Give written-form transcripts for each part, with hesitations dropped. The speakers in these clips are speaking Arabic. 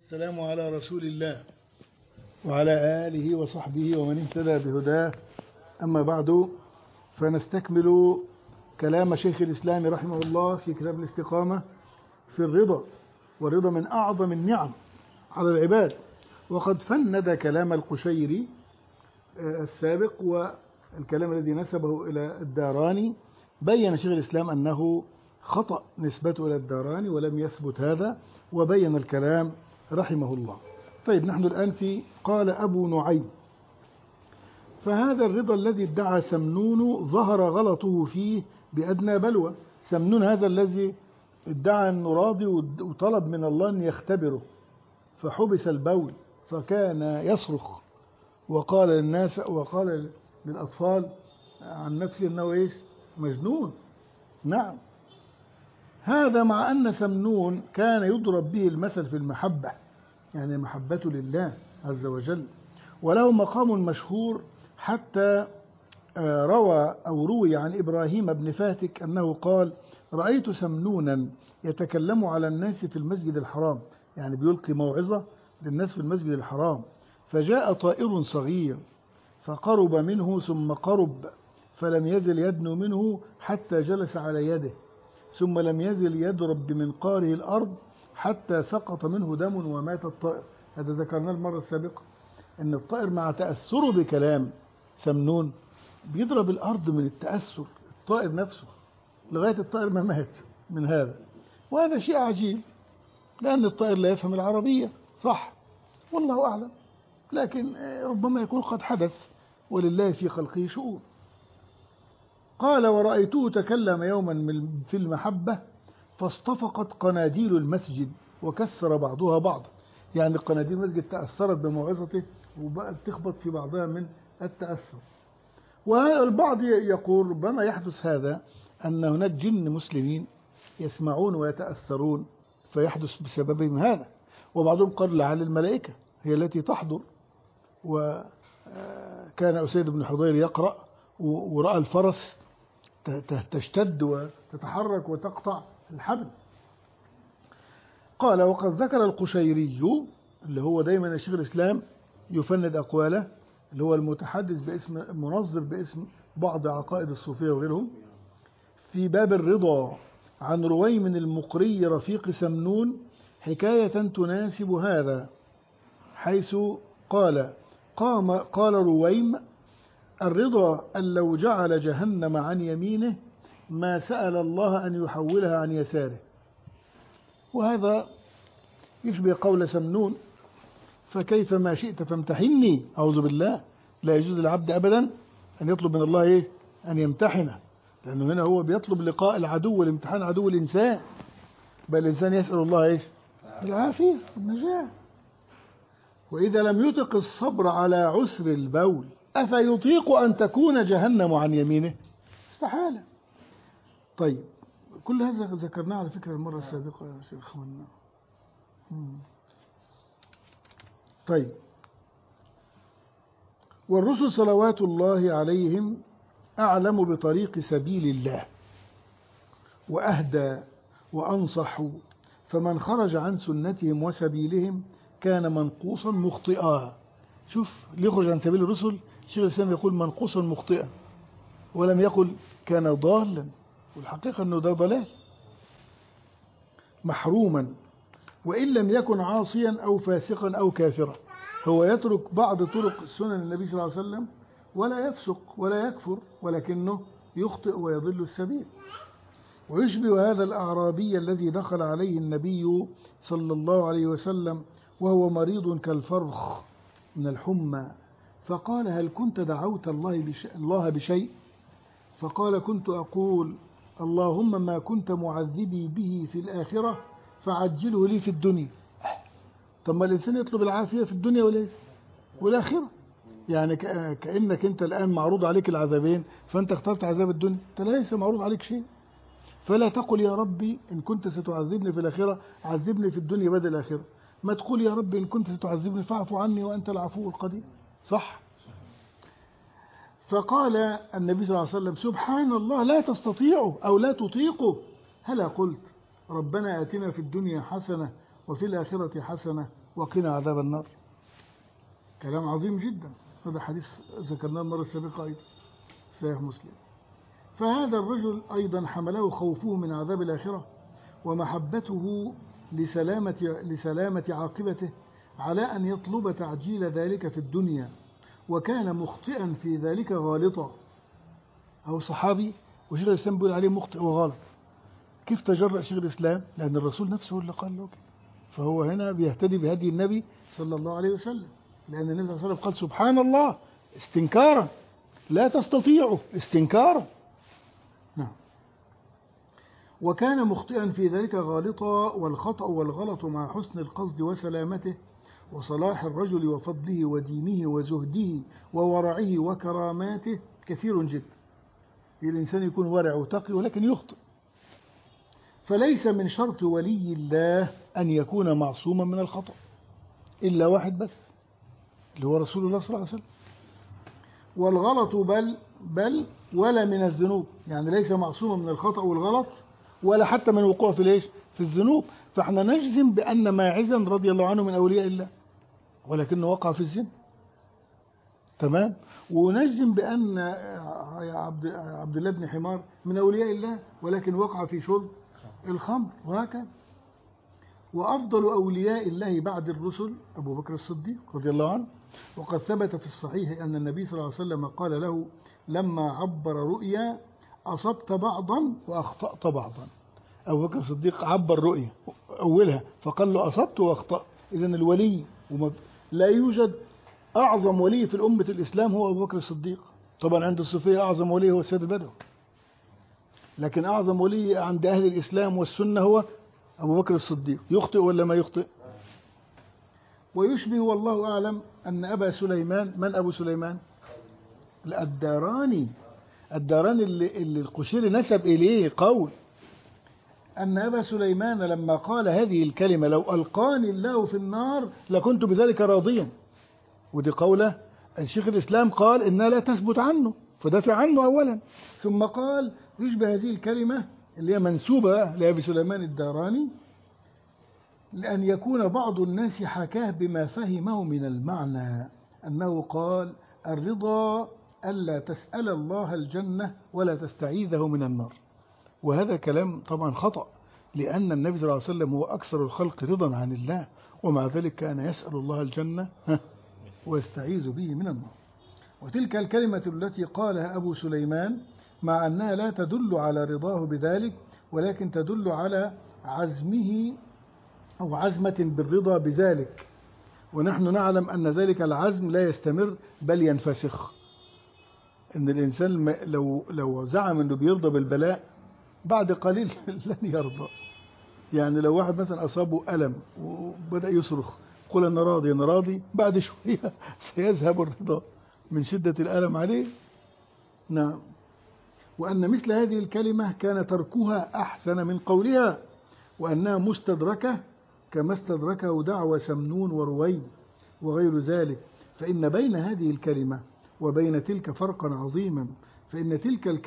السلام على رسول الله وعلى آله وصحبه ومن اهتدى بهداه. أما بعد، فنستكمل كلام شيخ الإسلام رحمه الله في كتاب الاستقامة في الرضا، والرضا من أعظم النعم على العباد. وقد فند كلام القشيري السابق والكلام الذي نسبه إلى الداراني. بين شيخ الإسلام أنه خطأ نسبته إلى الداراني ولم يثبت هذا، وبين الكلام رحمه الله. طيب، نحن الآن في قال أبو نعيم: فهذا الرضا الذي ادعى سمنون ظهر غلطه فيه بأدنى بلوى. سمنون هذا الذي ادعى أنه راضي وطلب من الله أن يختبره، فحبس البول فكان يصرخ وقال للناس وقال للأطفال عن نفسه أنه إيش؟ مجنون. نعم، هذا مع أن سمنون كان يضرب به المثل في المحبة، يعني محبته لله عز وجل، وله مقام مشهور حتى روي عن إبراهيم بن فاتك أنه قال: رأيت سمنونا يتكلم على الناس في المسجد الحرام، يعني بيلقي موعظة للناس في المسجد الحرام، فجاء طائر صغير فقرب منه ثم قرب، فلم يزل يدنو منه حتى جلس على يده، ثم لم يزل يضرب بمنقاره الأرض حتى سقط منه دم ومات الطائر. هذا ذكرناه المرة السابقة، أن الطائر مع تأثره بكلام سمنون بيضرب الأرض من التأثر، الطائر نفسه، لغاية الطائر ما مات من هذا. وهذا شيء عجيب، لأن الطائر لا يفهم العربية، صح، والله أعلم، لكن ربما يكون قد حدث، ولله في خلقه شؤون. قال: ورأيته تكلم يوما في المحبة فاصطفقت قناديل المسجد وكسر بعضها بعضا، يعني قناديل المسجد تأثرت بموعظته وبقت تخبط في بعضها من التأثر. والبعض يقول ربما يحدث هذا أن هناك جن مسلمين يسمعون ويتأثرون فيحدث بسببهم هذا، وبعضهم قال لعل الملائكة هي التي تحضر. وكان أسيد بن حضير يقرأ ورأى الفرس تشتد وتتحرك وتقطع الحبل. قال: وقد ذكر القشيري، اللي هو دايما الشيخ الإسلام يفند أقواله، اللي هو المتحدث باسم منظر باسم بعض عقائد الصوفية وغيرهم، في باب الرضا عن رويم المقري رفيق سمنون حكاية تناسب هذا، حيث قال رويم: الرضا أن لو جعل جهنم عن يمينه ما سأل الله أن يحولها عن يساره. وهذا يشبه قول سمنون: فكيف ما شئت فامتحني. أعوذ بالله، لا يجوز للعبد أبدا أن يطلب من الله إيه؟ أن يمتحنه، لأنه هنا هو بيطلب لقاء العدو والامتحان عدو الإنسان، بل الإنسان يسأل الله إيه؟ العافية والنجاة. وإذا لم يطق الصبر على عسر البول أفيطيق أن تكون جهنم عن يمينه؟ استحالة. طيب، كل هذا ذكرناه على فكرة المرة السابقة يا شيخ أخوانا. طيب، والرسل صلوات الله عليهم أعلم بطريق سبيل الله وأهدى وأنصح، فمن خرج عن سنتهم وسبيلهم كان منقوصا مخطئا. شوف، ليخرج عن سبيل الرسل شيخ الإسلام يقول منقوصا مخطئا، ولم يقل كان ضالا، والحقيقة أنه ده ضلال، محروما، وإن لم يكن عاصيا أو فاسقا أو كافرا. هو يترك بعض طرق سنن النبي صلى الله عليه وسلم ولا يفسق ولا يكفر، ولكنه يخطئ ويضل السبيل. ويشبه هذا الأعرابي الذي دخل عليه النبي صلى الله عليه وسلم وهو مريض كالفرخ من الحمى، فقال: هل كنت دعوت الله بشيء؟ فقال: كنت أقول اللهم ما كنت معذبي به في الآخرة فعجله لي في الدنيا. طب ما الإنسان يطلب العافية في الدنيا والآخرة، يعني كأنك أنت الآن معروض عليك العذابين، فأنت اخترت عذاب الدنيا، أنت ليس معروض عليك شيء. فلا تقل يا ربي إن كنت ستعذبني في الآخرة عذبني في الدنيا بدل الآخرة، ما تقول يا ربي إن كنت ستعذبني فاعف عني وأنت العفو القدير، صح؟ فقال النبي صلى الله عليه وسلم: سبحان الله، لا تستطيعه أو لا تطيقه، هلا قلت ربنا آتنا في الدنيا حسنة وفي الآخرة حسنة وقنا عذاب النار. كلام عظيم جدا، هذا حديث ذكرناه المرة السابقة أيضا صحيح مسلم. فهذا الرجل أيضا حمله خوفه من عذاب الآخرة ومحبته لسلامة عاقبته على أن يطلب تعجيل ذلك في الدنيا، وكان مخطئا في ذلك غالطا. أو صحابي وشيخ الإسلام بيقول عليه مخطئ وغالط. كيف تجرأ شيخ الإسلام؟ لأن الرسول نفسه اللي قال له كده، فهو هنا بيهتدي بهدي النبي صلى الله عليه وسلم، لأن النبي صلى الله عليه وسلم قال سبحان الله استنكارا، لا تستطيعه استنكارا. نعم. وكان مخطئا في ذلك غالطا، والخطأ والغلط مع حسن القصد وسلامته وصلاح الرجل وفضله ودينه وزهده وورعه وكراماته كثير جدا. الإنسان يكون ورع وتقي ولكن يخطئ. فليس من شرط ولي الله أن يكون معصوما من الخطأ إلا واحد بس، اللي هو رسول الله صلى الله عليه وسلم. والغلط بل ولا من الذنوب، يعني ليس معصوما من الخطأ والغلط ولا حتى من الوقوع في الذنوب. فاحنا نجزم بأن ماعزا رضي الله عنه من أولياء الله ولكنه وقع في الزنا، تمام. ونجزم بأن عبد الله بن حمار من أولياء الله ولكن وقع في شرب الخمر، وهكذا. وأفضل أولياء الله بعد الرسل أبو بكر الصديق رضي الله عنه. وقد ثبت في الصحيح أن النبي صلى الله عليه وسلم قال له لما عبر رؤيا أصبت بعضا وأخطأت بعضا. أبو بكر الصديق عبر رؤيا أولها فقال له أصبت وأخطأت. إذن الولي لا يوجد أعظم ولي في الأمة الإسلام هو أبو بكر الصديق. طبعا عند الصوفية أعظم ولي هو السيد البدوي، لكن أعظم ولي عند أهل الإسلام والسنة هو أبو بكر الصديق. يخطئ ولا ما يخطئ؟ ويشبه والله أعلم أن أبا سليمان، من أبو سليمان؟ الداراني اللي القشيري نسب إليه قول أن أبا سليمان لما قال هذه الكلمة لو ألقاني الله في النار لكنت بذلك راضيا. ودي قولة الشيخ الإسلام قال إنها لا تثبت عنه فدافع عنه أولا، ثم قال يشبه هذه الكلمة اللي هي منسوبة لأبي سليمان الداراني لأن يكون بعض الناس حكاه بما فهمه من المعنى، أنه قال الرضا ألا تسأل الله الجنة ولا تستعيذه من النار. وهذا كلام طبعا خطأ، لأن النبي صلى الله عليه وسلم هو أكثر الخلق رضا عن الله، ومع ذلك كان يسأل الله الجنة ويستعيذ به من النار. وتلك الكلمة التي قالها أبو سليمان مع أنها لا تدل على رضاه بذلك ولكن تدل على عزمه أو عزمة بالرضا بذلك، ونحن نعلم أن ذلك العزم لا يستمر بل ينفسخ. إن الإنسان لو زعم أنه بيرضى بالبلاء بعد قليل لن يرضى. يعني لو واحد مثلا أصابه ألم وبدأ يصرخ قل أنا راضي أنا راضي، بعد شوية سيذهب الرضا من شدة الألم عليه. نعم. وأن مثل هذه الكلمة كان تركها أحسن من قولها، وأنها مستدركة كما استدركه دعوى سمنون ورويد وغير ذلك. فإن بين هذه الكلمة وبين تلك فرقا عظيما، فإن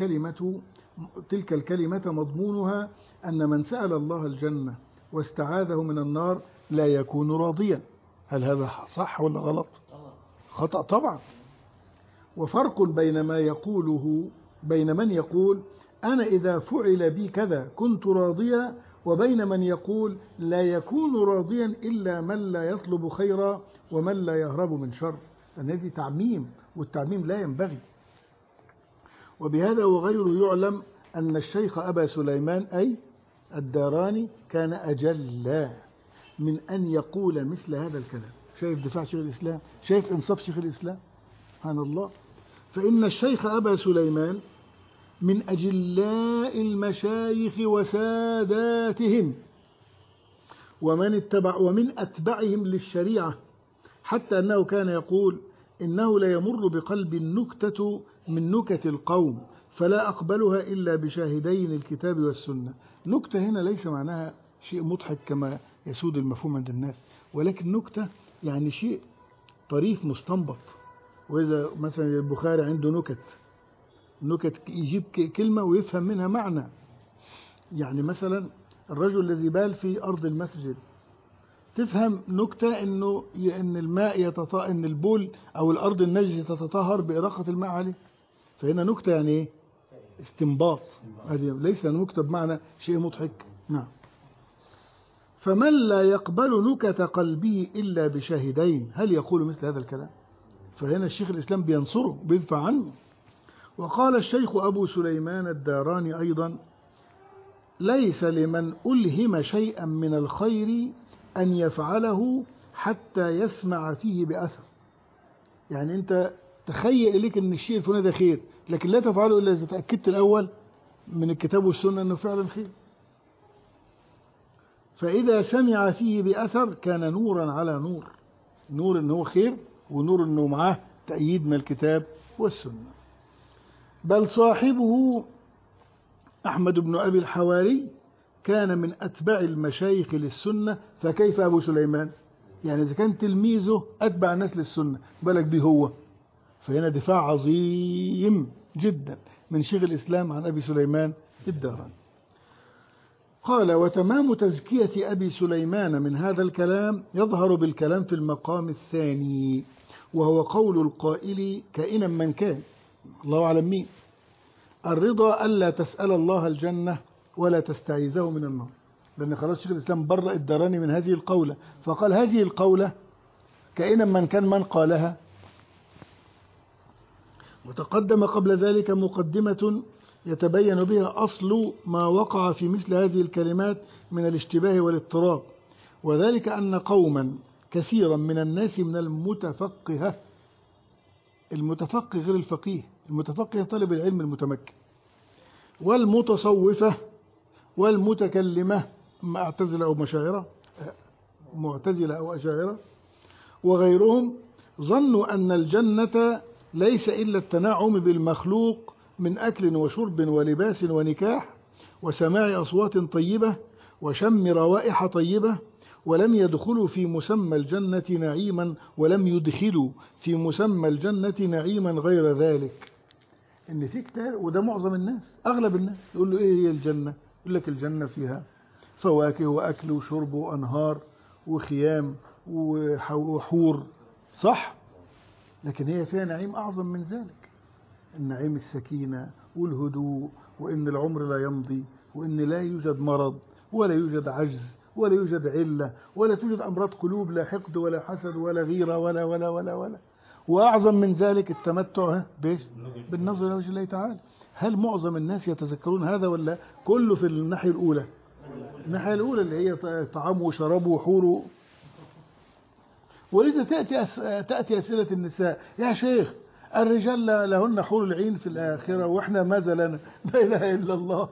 تلك الكلمة مضمونها أن من سأل الله الجنة واستعاذه من النار لا يكون راضيا. هل هذا صح ولا غلط؟ خطأ طبعا. وفرق بين ما يقوله بين من يقول أنا إذا فعل بي كذا كنت راضيا، وبين من يقول لا يكون راضيا إلا من لا يطلب خيرا ومن لا يهرب من شر. لأن هذه تعميم، والتعميم لا ينبغي. وبهذا وغيره يعلم أن الشيخ أبا سليمان أي الداراني كان أجل من أن يقول مثل هذا الكلام. شايف دفاع شيخ الإسلام، شايف إنصاف شيخ الإسلام، سبحان الله. فإن الشيخ أبا سليمان من أجلاء المشايخ وساداتهم ومن أتبعهم للشريعة، حتى أنه كان يقول إنه لا يمر بقلب النكتة من نكت القوم فلا أقبلها إلا بشاهدين الكتاب والسنة. نكتة هنا ليس معناها شيء مضحك كما يسود المفهوم عند الناس، ولكن نكتة يعني شيء طريف مستنبط. وإذا مثلا البخاري عنده نكت يجيب كلمة ويفهم منها معنى. يعني مثلا الرجل الذي بال في أرض المسجد تفهم نكتة إنه إن الماء إن البول أو الأرض النجسة تتطهر بإراقة الماء عليه. فهنا نكتة يعني إيه؟ استنباط. هذه ليس نكتة بمعنى شيء مضحك. نعم. فمن لا يقبل نكت قلبه إلا بشاهدين، هل يقول مثل هذا الكلام؟ فهنا الشيخ الإسلام بينصره بيدفع عنه. وقال الشيخ أبو سليمان الداراني أيضا: ليس لمن ألهم شيئا من الخير أن يفعله حتى يسمع فيه بأثر. يعني أنت تخيل إليك أن الشيء الفلاني ده خير، لكن لا تفعله إلا إذا تأكدت الأول من الكتاب والسنة أنه فعلا خير. فإذا سمع فيه بأثر كان نورا على نور، نور أنه خير ونور أنه معاه تأييد من الكتاب والسنة. بل صاحبه أحمد بن أبي الحواري كان من أتباع المشايخ للسنة، فكيف أبو سليمان؟ يعني إذا كان تلميذه أتبع الناس للسنة بالك به هو. فهنا دفاع عظيم جدا من شيخ الإسلام عن أبي سليمان الداراني. قال: وتمام تزكية أبي سليمان من هذا الكلام يظهر بالكلام في المقام الثاني، وهو قول القائل كائنا من كان، الله أعلم مين: الرضا ألا تسأل الله الجنة ولا تستعيذه من النار. لأن خلاص شيخ الإسلام برأ الداراني من هذه القولة، فقال هذه القولة كائنا من كان من قالها. وتقدم قبل ذلك مقدمة يتبين بها أصل ما وقع في مثل هذه الكلمات من الاشتباه والاضطراب، وذلك أن قوما كثيرا من الناس من المتفقهة، المتفقه غير الفقيه، المتفقه طالب العلم المتمكن، والمتصوفة والمتكلمة معتزلة أو مشاعرة، معتزلة أو أشاعرة وغيرهم، ظنوا أن الجنة ليس إلا التنعم بالمخلوق من أكل وشرب ولباس ونكاح وسماع أصوات طيبة وشم روائح طيبة، ولم يدخلوا في مسمى الجنة نعيما، ولم يدخلوا في مسمى الجنة نعيما غير ذلك. إن في كتاب، وده معظم الناس، أغلب الناس يقول له إيه هي الجنة؟ يقول لك الجنة فيها فواكه وأكل وشرب وأنهار وخيام وحور، صح؟ لكن هي فيها نعيم أعظم من ذلك، النعيم السكينة والهدوء، وإن العمر لا يمضي، وإن لا يوجد مرض ولا يوجد عجز ولا يوجد علة ولا توجد أمراض قلوب، لا حقد ولا حسد ولا غيرة ولا ولا ولا ولا. وأعظم من ذلك التمتع بالنظر إلى وجه الله تعالى. هل معظم الناس يتذكرون هذا ولا كله في الناحية الأولى؟ الناحية الأولى اللي هي طعامه وشرابه وحوره. ولذا تأتي أسئلة النساء: يا شيخ الرجال لهن حور العين في الآخرة وإحنا ماذا لنا؟ لا إله إلا الله.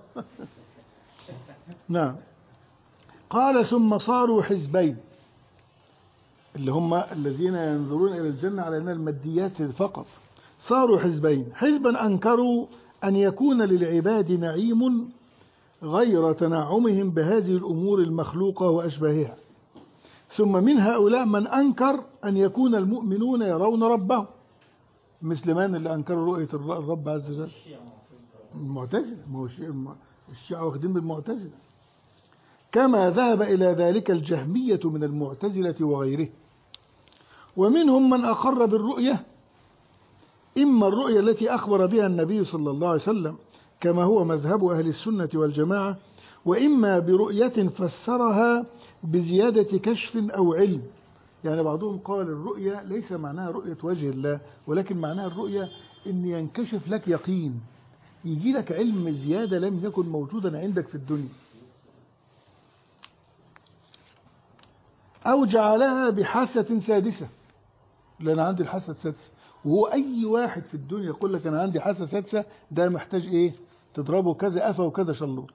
نعم. قال: ثم صاروا حزبين، اللي هم الذين ينظرون إلى الجنة على أنها الماديات فقط. صاروا حزبين: حزبا أنكروا أن يكون للعباد نعيم غير تنعمهم بهذه الأمور المخلوقة وأشباهها. ثم من هؤلاء من أنكر أن يكون المؤمنون يرون ربهم، مثل من اللي أنكروا رؤية الرب عز وجل؟ المعتزلة. ما هو الشيعة واخدين بالمعتزلة، كما ذهب إلى ذلك الجهمية من المعتزلة وغيره. ومنهم من أقر بالرؤية، إما الرؤية التي أخبر بها النبي صلى الله عليه وسلم كما هو مذهب أهل السنة والجماعة، وإما برؤية فسرها بزيادة كشف أو علم. يعني بعضهم قال الرؤية ليس معناها رؤية وجه الله، ولكن معناها الرؤية إن ينكشف لك يقين، يجي لك علم زيادة لم يكن موجودا عندك في الدنيا. أو جعلها بحاسة سادسة، لأن عندي الحاسة السادسة. وهو أي واحد في الدنيا يقول لك أنا عندي حاسة سادسة، ده محتاج إيه؟ تضربه كذا قفا وكذا شلوط.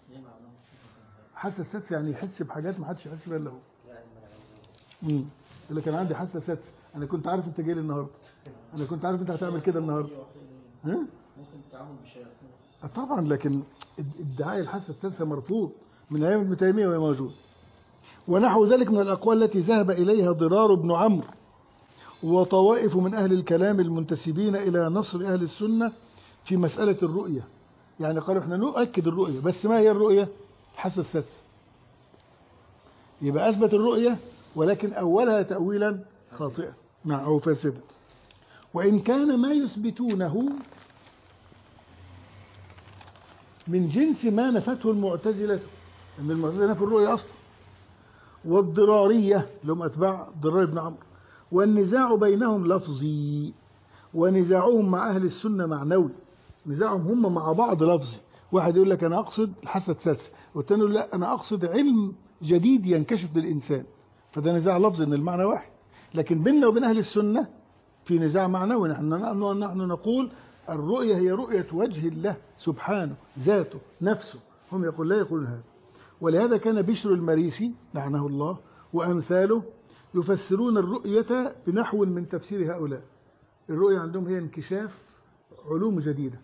حاسة سادسة يعني يحس بحاجات ما حدش يحس بها إلا هو. يقول لك أنا عندي حاسة سادسة، أنا كنت عارف أنت جاي لي النهارده، أنا كنت عارف أنت هتعمل كده النهارده. ها؟ ممكن التعامل بالشياطين. طبعا، لكن ادعاء الحاسة السادسة مرفوض من أيام ابن تيمية وهي موجود. ونحو ذلك من الأقوال التي ذهب إليها ضرار بن عمرو وطوائف من أهل الكلام المنتسبين إلى نصر أهل السنة في مسألة الرؤية. يعني قالوا احنا نؤكد الرؤية، بس ما هي الرؤية؟ الحاسة السادسة. يبقى أثبت الرؤية ولكن أولها تأويلا خاطئا أو فاسدا. وإن كان ما يثبتونه من جنس ما نفته المعتزلة، أن المعتزلة نفوا الرؤية أصلا، والضرارية اللي هم أتباع ضرار بن عمرو، والنزاع بينهم لفظي، ونزاعهم مع أهل السنة معنوي. نزاعهم هم مع بعض لفظي، واحد يقول لك أنا أقصد الحاسة السادسة، والتاني يقول لا أنا أقصد علم جديد ينكشف للإنسان، فده نزاع لفظي إن المعنى واحد. لكن بيننا وبين أهل السنة في نزاع معنوي، نحن نقول الرؤية هي رؤية وجه الله سبحانه ذاته نفسه، هم يقول لا يقولون هذا. ولهذا كان بشر المريسي لعنه الله وأمثاله يفسرون الرؤية بنحو من تفسير هؤلاء. الرؤية عندهم هي انكشاف علوم جديدة.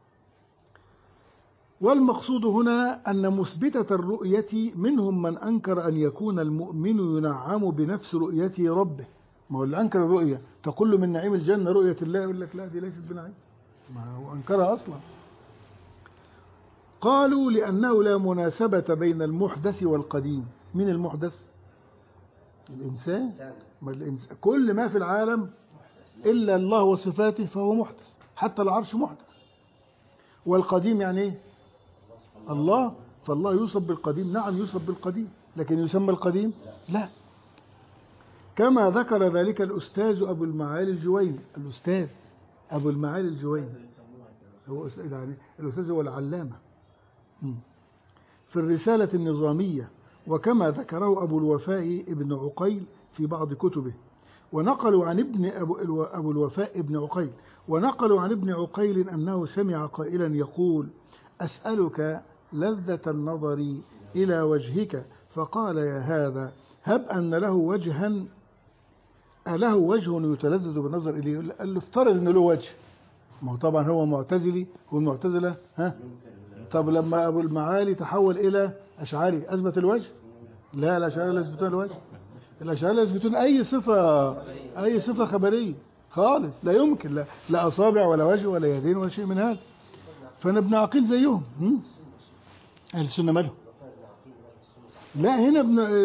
والمقصود هنا أن مثبتة الرؤية منهم من أنكر أن يكون المؤمن ينعم بنفس رؤيته ربه. ما هو اللي أنكر الرؤية تقول له من نعيم الجنة رؤية الله، يقول لك لا دي ليست بنعيم، ما هو أنكرها أصلا. قالوا لأنه لا مناسبة بين المحدث والقديم. من المحدث؟ الإنسان. كل ما في العالم إلا الله وصفاته فهو محدث، حتى العرش محدث. والقديم يعني إيه؟ الله. فالله يوصف بالقديم، نعم يوصف بالقديم، لكن يسمى القديم؟ لا. كما ذكر ذلك الأستاذ أبو المعالي الجويني. الأستاذ أبو المعالي الجويني هو يعني الأستاذ هو العلامة في الرسالة النظامية، وكما ذكره أبو الوفاء ابن عقيل في بعض كتبه. ونقلوا عن أبو الوفاء ابن عقيل، ونقلوا عن ابن عقيل أنه سمع قائلا يقول أسألك لذة النظر إلى وجهك، فقال يا هذا هب أن له وجها أله وجه يتلذذ بالنظر إليه. قال له افترض أنه له وجه، ما هو طبعا هو معتزلي والمعتزلة طب لما أبو المعالي تحول إلى أشعري أثبت الوجه؟ لا، الأشعري لا يثبتون الوجه، الأشعري لا يثبتون أي صفة خبرية خالص، لا يمكن، لا أصابع ولا وجه ولا يدين ولا شيء من هذا. فأنا ابن عقيل زيهم أهل السنة مالهم. لا هنا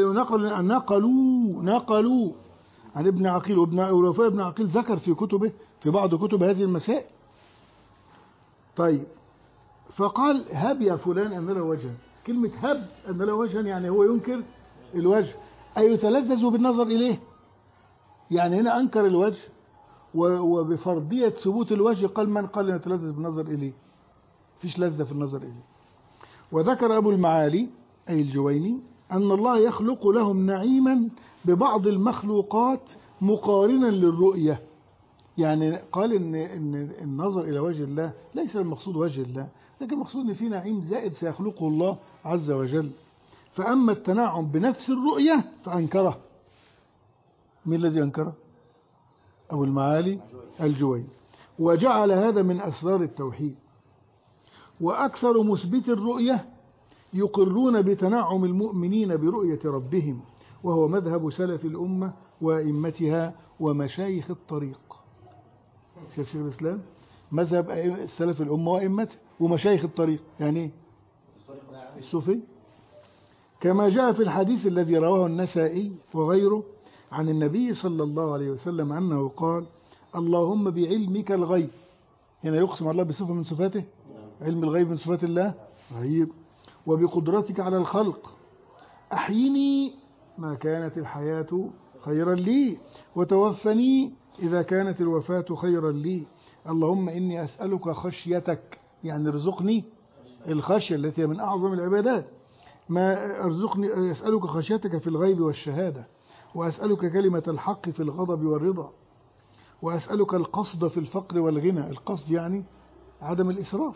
نقلوا عن ابن عقيل، وابن الوفاء ابن عقيل ذكر في كتبه في بعض كتب هذه المسائل. طيب فقال هب يا فلان أن له وجها. كلمة هب أن له وجها يعني هو ينكر الوجه، أي يتلذذ بالنظر إليه. يعني هنا أنكر الوجه، وبفرضية ثبوت الوجه قال من قال يتلذذ بالنظر إليه، فيش لذة في النظر إليه. وذكر أبو المعالي أي الجويني أن الله يخلق لهم نعيما ببعض المخلوقات مقارنا للرؤية. يعني قال إن النظر إلى وجه الله ليس المقصود وجه الله، لكن المقصود إن في نعيم زائد سيخلقه الله عز وجل. فأما التنعم بنفس الرؤية فأنكره. من الذي أنكره؟ أبو المعالي الجويني، وجعل هذا من أسرار التوحيد. وأكثر مثبت الرؤية يقرون بتنعم المؤمنين برؤية ربهم، وهو مذهب سلف الأمة وأئمتها ومشايخ الطريق. شيخ الإسلام مذهب سلف الأمة وأئمته ومشايخ الطريق، يعني الصوفي. كما جاء في الحديث الذي رواه النسائي وغيره عن النبي صلى الله عليه وسلم أنه قال اللهم بعلمك الغيب. هنا يقسم الله بصفة من صفاته، علم الغيب من صفات الله غيب. وبقدرتك على الخلق أحيني ما كانت الحياة خيرا لي، وتوفني إذا كانت الوفاة خيرا لي. اللهم إني أسألك خشيتك، يعني ارزقني الخشية التي من أعظم العبادات. ما ارزقني، أسألك خشيتك في الغيب والشهادة، وأسألك كلمة الحق في الغضب والرضا، وأسألك القصد في الفقر والغنى. القصد يعني عدم الإسراف.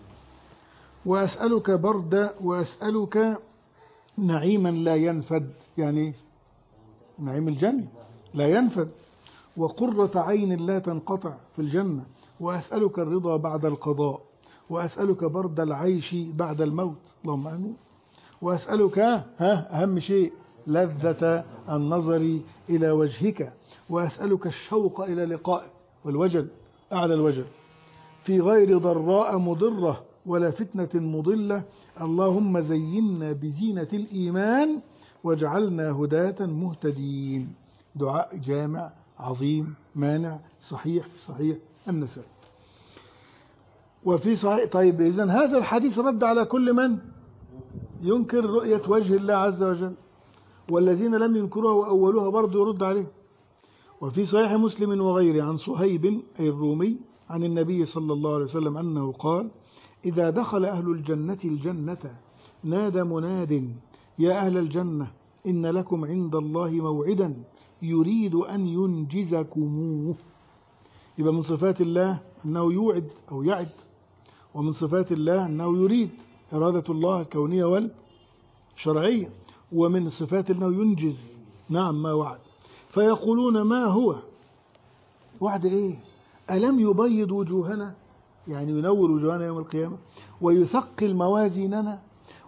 وأسألك نعيما لا ينفد، يعني نعيم الجنة لا ينفد، وقرة عين لا تنقطع في الجنة. وأسألك الرضا بعد القضاء، وأسألك برد العيش بعد الموت، اللهم آمين. وأسألك أهم شيء لذة النظر إلى وجهك، وأسألك الشوق إلى لقائك، والوجل أعلى الوجل، في غير ضراء مضرة ولا فتنة مضلة. اللهم زينا بزينة الإيمان وجعلنا هداة مهتدين. دعاء جامع عظيم مانع صحيح النسائي. وفي صحيح. طيب إذن هذا الحديث رد على كل من ينكر رؤية وجه الله عز وجل، والذين لم ينكروها وأولوها برضو يرد عليه. وفي صحيح مسلم وغيره عن صهيب أي الرومي عن النبي صلى الله عليه وسلم أنه قال: إذا دخل أهل الجنة الجنة نادى مناد يا أهل الجنة إن لكم عند الله موعدا يريد أن ينجزكموه. يبقى من صفات الله أنه يوعد أو يعد، ومن صفات الله أنه يريد، إرادة الله الكونية والشرعية، ومن صفات أنه ينجز نعم ما وعد. فيقولون ما هو وعد إيه؟ ألم يبيض وجوهنا، يعني ينور وجوهنا يوم القيامة، ويثقل موازيننا،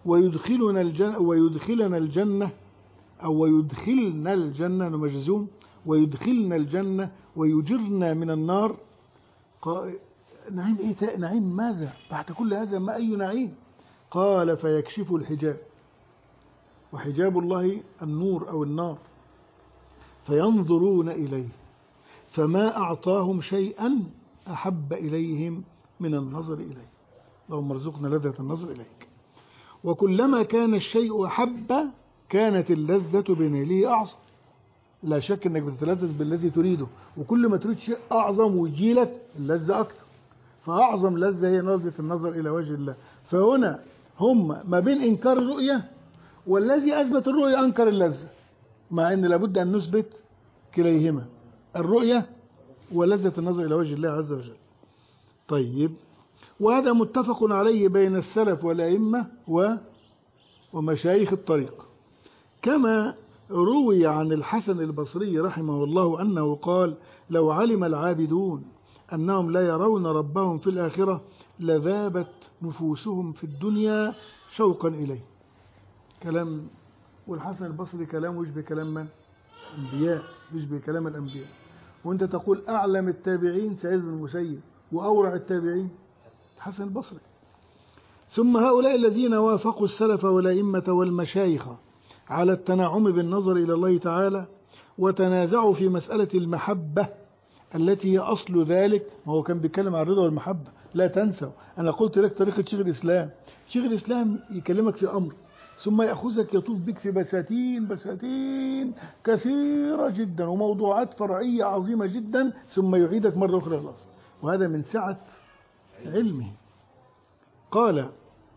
ويدخلنا الجنة أو ويدخلنا الجنة مجزوم، ويدخلنا الجنة ويجرنا من النار. نعيم إيه؟ نعيم ماذا بعد كل هذا؟ ما أي نعيم؟ قال: فيكشف الحجاب، وحجاب الله النور أو النار، فينظرون إليه فما أعطاهم شيئا أحب إليهم من النظر إليه. اللهم ارزقنا لذة النظر إليك. وكلما كان الشيء أحب كانت اللذة بنيله أعظم. لا شك أنك بتتلذذ بالذي تريده، وكل ما تريد شيء أعظم ويجيلك اللذة أكثر، فأعظم لذة هي لذة النظر إلى وجه الله. فهنا هم ما بين إنكار الرؤية، والذي أثبت الرؤية أنكر اللذة، مع أن لابد أن نثبت كليهما، الرؤية ولذة النظر إلى وجه الله عز وجل. طيب، وهذا متفق عليه بين السلف والأئمة ومشايخ الطريق. كما روي عن الحسن البصري رحمه الله أنه قال: لو علم العابدون أنهم لا يرون ربهم في الآخرة لذابت نفوسهم في الدنيا شوقا إليه. كلام، والحسن البصري كلام يشبه كلام من؟ أنبياء، يشبه كلام الأنبياء. وأنت تقول أعلم التابعين سعيد بن المسيب، وأورع التابعين الحسن البصري. ثم هؤلاء الذين وافقوا السلف والأئمة والمشايخ على التنعم بالنظر إلى الله تعالى، وتنازعوا في مسألة المحبة التي هي أصل ذلك. ما هو كان بيتكلم عن الرضا والمحبة، لا تنسوا. أنا قلت لك طريقة شيخ الإسلام. شيخ الإسلام يكلمك في أمر، ثم يأخذك يطوف بك في بساتين كثيرة جدا وموضوعات فرعية عظيمة جدا، ثم يعيدك مرة أخرى خلاص. وهذا من سعة علمه. قال: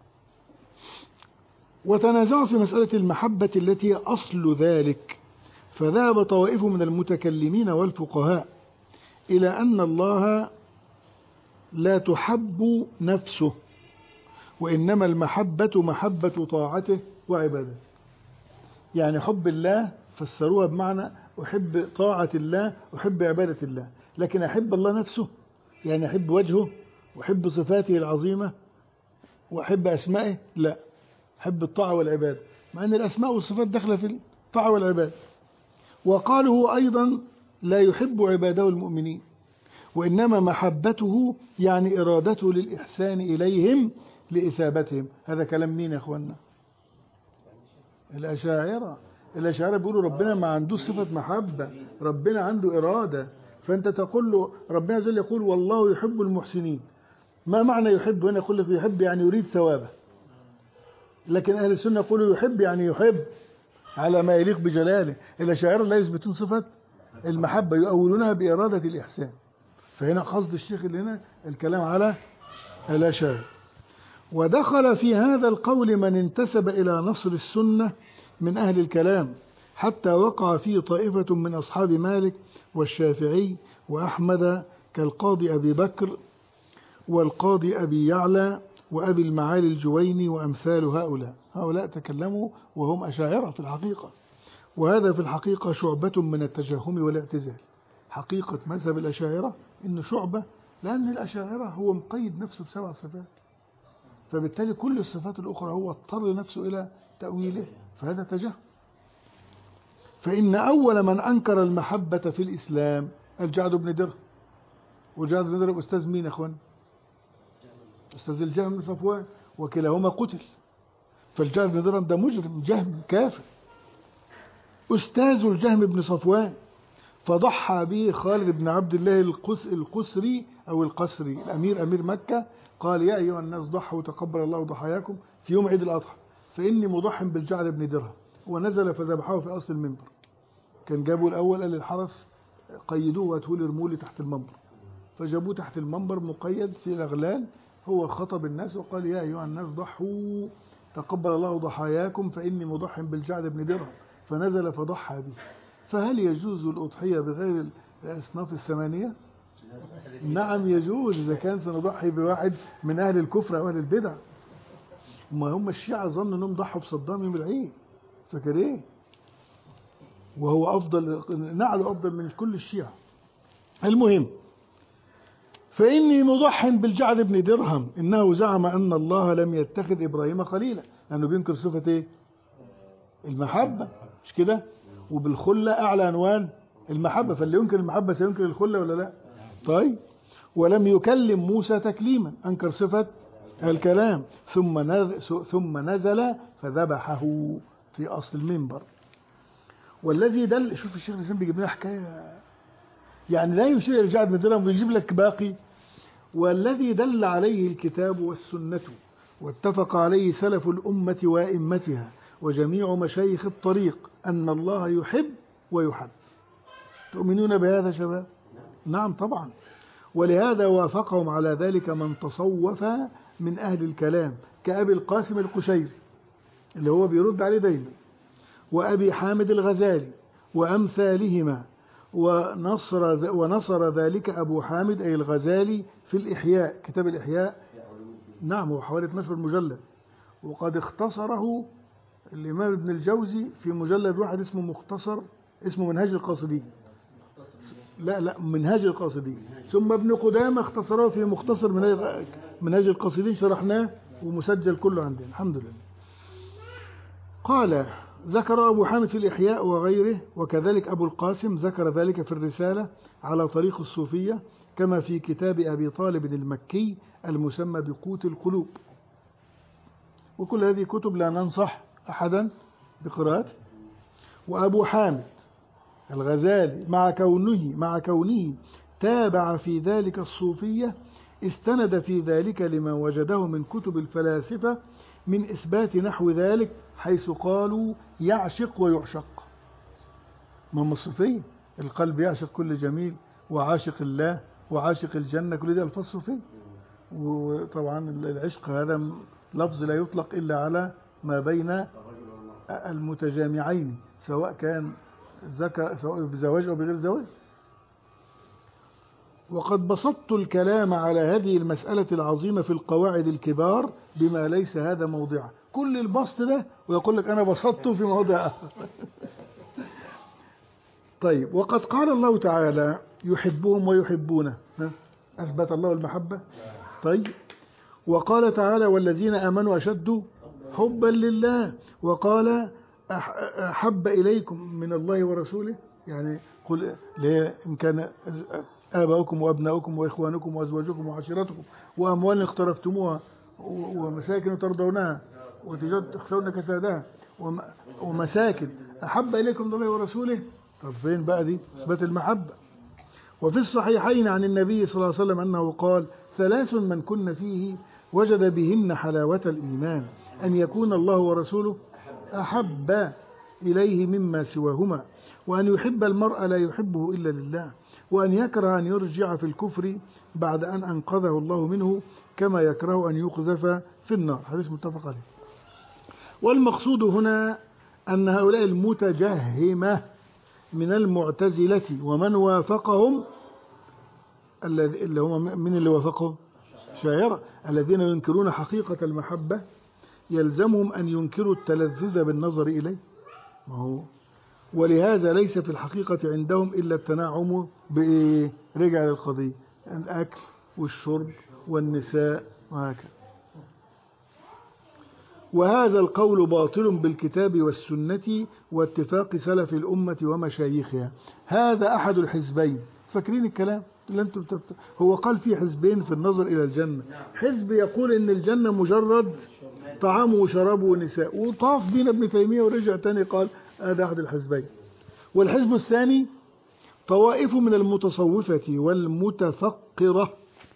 وتنازعوا في مسألة المحبة التي هي أصل ذلك، فذهب طوائف من المتكلمين والفقهاء إلى أن الله لا تحب نفسه، وإنما المحبة محبة طاعته وعبادته. يعني حب الله فسروها بمعنى أحب طاعة الله، أحب عبادة الله. لكن أحب الله نفسه، يعني أحب وجهه وأحب صفاته العظيمة وأحب أسمائه، لا، أحب الطاعة والعبادة، مع أن الأسماء والصفات داخلة في الطاعة والعبادة. وقالوا هو أيضا لا يحب عباده المؤمنين، وإنما محبته يعني إرادته للإحسان إليهم لإثابتهم. هذا كلام مين يا أخوانا؟ الأشاعرة. الأشاعرة بيقولوا ربنا ما عنده صفة محبة، ربنا عنده إرادة. فأنت تقول له ربنا جل يقول والله يحب المحسنين. ما معنى يحب هنا؟ يقول لك يحب يعني يريد ثوابه. لكن أهل السنة يقولوا يحب يعني يحب على ما يليق بجلاله. الأشاعرة لا يثبتون صفة المحبة، يؤولونها بإرادة الإحسان. فهنا قصد الشيخ اللي هنا الكلام على الأشاعرة. ودخل في هذا القول من انتسب إلى نصر السنة من أهل الكلام، حتى وقع فيه طائفة من أصحاب مالك والشافعي وأحمد كالقاضي أبي بكر والقاضي أبي يعلى وأبي المعالي الجويني وأمثال هؤلاء تكلموا وهم أشاعرة في الحقيقة. وهذا في الحقيقة شعبة من التجهم والاعتزال. حقيقة مذهب الأشاعرة إنه شعبة، لأن الأشاعرة هو مقيد نفسه ب7 صفات، فبالتالي كل الصفات الأخرى هو اضطر نفسه إلى تأويله، فهذا تجهم. فإن أول من أنكر المحبة في الإسلام الجعد بن درهم. والجعد بن درهم أستاذ مين يا أخوان؟ أستاذ الجهم بن صفوان، وكلاهما قتل. فالجعد بن درهم ده مجرم جهم كافر، أستاذ الجهم بن صفوان، فضحى به خالد بن عبد الله القسري أو القسري الأمير أمير مكة، قال يا أيها الناس ضحوا تقبل الله ضحاياكم في يوم عيد الأضحى فإني مضح بالجعد بن درهم، ونزل فذبحه في أصل المنبر. كان جابوا الأول قال للحرس قيدوه واتوه لي رمولي تحت المنبر، فجابوه تحت المنبر مقيد في الأغلال، هو خطب الناس وقال يا أيها الناس ضحوا تقبل الله ضحاياكم فإني مضح بالجعد بن درهم، فنزل فضحى به. فهل يجوز الأضحية بغير الأصناف الثمانية؟ نعم يجوز، إذا كان سنضحي بواحد من أهل الكفر أو أهل البدع. ما هم الشيعة ظنوا أنهم ضحوا بصدام يوم العيد، فاكر إيه؟ وهو أفضل، نعله أفضل من كل الشيعة. المهم، فإني مضح بالجعد بن درهم إنه زعم أن الله لم يتخذ إبراهيم خليلا، لأنه بينكر صفة إيه؟ المحبة، مش كده؟ وبالخلة أعلى عنوان المحبة، فاللي ينكر المحبة سينكر الخلة ولا لا؟ طيب، ولم يكلم موسى تكليما، أنكر صفة الكلام، ثم نزل فذبحه في أصل المنبر. والذي دل، شوف الشيخ الإسلام بيجيب لنا حكاية يعني لا يشير إلى الجعد بن درهم ويجيب لك باقي. والذي دل عليه الكتاب والسنة واتفق عليه سلف الأمة وأئمتها وجميع مشايخ الطريق أن الله يحب ويحب. تؤمنون بهذا شباب؟ نعم طبعا. ولهذا وافقهم على ذلك من تصوف من أهل الكلام كأبي القاسم القشيري اللي هو بيرد عليه دايما، وأبي حامد الغزالي وأمثالهما، ونصر ذلك أبو حامد أي الغزالي في الإحياء، كتاب الإحياء. نعم، هو حوالي 12 مجلد، وقد اختصره الإمام ابن الجوزي في مجلد واحد اسمه مختصر، اسمه منهاج القاصدين. لا منهاج القاصدين. ثم ابن قدامة اختصره في مختصر منهاج القاصدين، شرحناه ومسجل كله عندنا الحمد لله. قال ذكر أبو حامد في الإحياء وغيره، وكذلك أبو القاسم ذكر ذلك في الرسالة على طريق الصوفية، كما في كتاب أبي طالب المكي المسمى بقوت القلوب. وكل هذه كتب لا ننصح أحدا بقراءته. وأبو حامد الغزالي مع كونه تابع في ذلك الصوفية، استند في ذلك لما وجده من كتب الفلاسفة من إثبات نحو ذلك، حيث قالوا يعشق ويعشق. ما هم الصوفية، القلب يعشق كل جميل، وعاشق الله وعاشق الجنة، كل ده الفاظ صوفية. وطبعا العشق هذا لفظ لا يطلق إلا على ما بين المتجامعين، سواء كان سواء بزواج أو بغير زواج. وقد بسطت الكلام على هذه المسألة العظيمة في القواعد الكبار بما ليس هذا موضعه. كل البسط ده ويقول لك أنا بسطته في موضع آخر. طيب، وقد قال الله تعالى يحبهم ويحبونه، أثبت الله المحبة. طيب، وقال تعالى والذين آمنوا أشد حبا لله، وقال أحب إليكم من الله ورسوله، يعني قل إن كان آباؤكم وأبناؤكم وإخوانكم وأزواجكم وعشيرتكم وأموال اقترفتموها ومساكن ترضونها وتجارة تخشون كسادها ومساكن أحب إليكم من الله ورسوله. طب فين بقى دي إثبات المحبة؟ وفي الصحيحين عن النبي صلى الله عليه وسلم أنه قال ثلاث من كن فيه وجد بهن حلاوة الإيمان، أن يكون الله ورسوله أحب إليه مما سواهما، وأن يحب المرء لا يحبه إلا لله، وأن يكره أن يرجع في الكفر بعد أن أنقذه الله منه، كما يكره أن يقذف في النار. حديث متفق عليه. والمقصود هنا أن هؤلاء المتجهمة من المعتزلة ومن وافقهم، اللي هم من اللي وافقهم شاعرة، الذين ينكرون حقيقة المحبة، يلزمهم أن ينكروا التلذذ بالنظر إليه. ما هو ولهذا ليس في الحقيقة عندهم إلا التنعم برجع للقضية، الأكل والشرب والنساء وهكذا. وهذا القول باطل بالكتاب والسنة واتفاق سلف الأمة ومشايخها. هذا أحد الحزبين. فاكرين الكلام اللي انتم هو قال فيه حزبين في النظر إلى الجنة. حزب يقول إن الجنة مجرد طعام وشراب ونساء، وطاف بين ابن تيمية ورجع تاني قال هذا أحد الحزبين. والحزب الثاني طوائف من المتصوفة والمتفقرة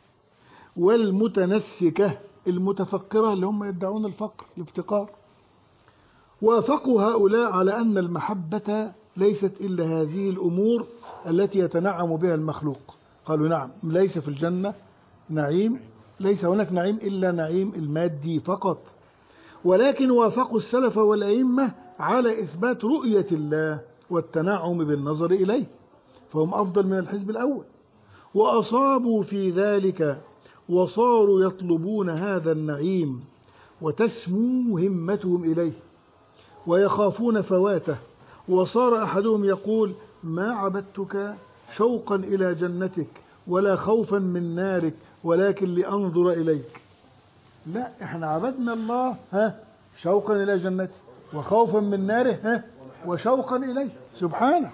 والمتنسكة. المتفقرة اللي هم يدعون الفقر الافتقار. وافقوا هؤلاء على أن المحبة ليست إلا هذه الأمور التي يتنعم بها المخلوق. قالوا نعم، ليس في الجنة نعيم، ليس هناك نعيم إلا نعيم المادي فقط. ولكن وافقوا السلف والأئمة على إثبات رؤية الله والتنعم بالنظر إليه، فهم أفضل من الحزب الأول. وأصابوا في ذلك وصاروا يطلبون هذا النعيم وتسمو همتهم إليه ويخافون فواته. وصار أحدهم يقول: ما عبدتك شوقا إلى جنتك ولا خوفا من نارك ولكن لأنظر إليك. لا، احنا عبدنا الله شوقا إلى جنته وخوفا من ناره وشوقا إليه سبحانه.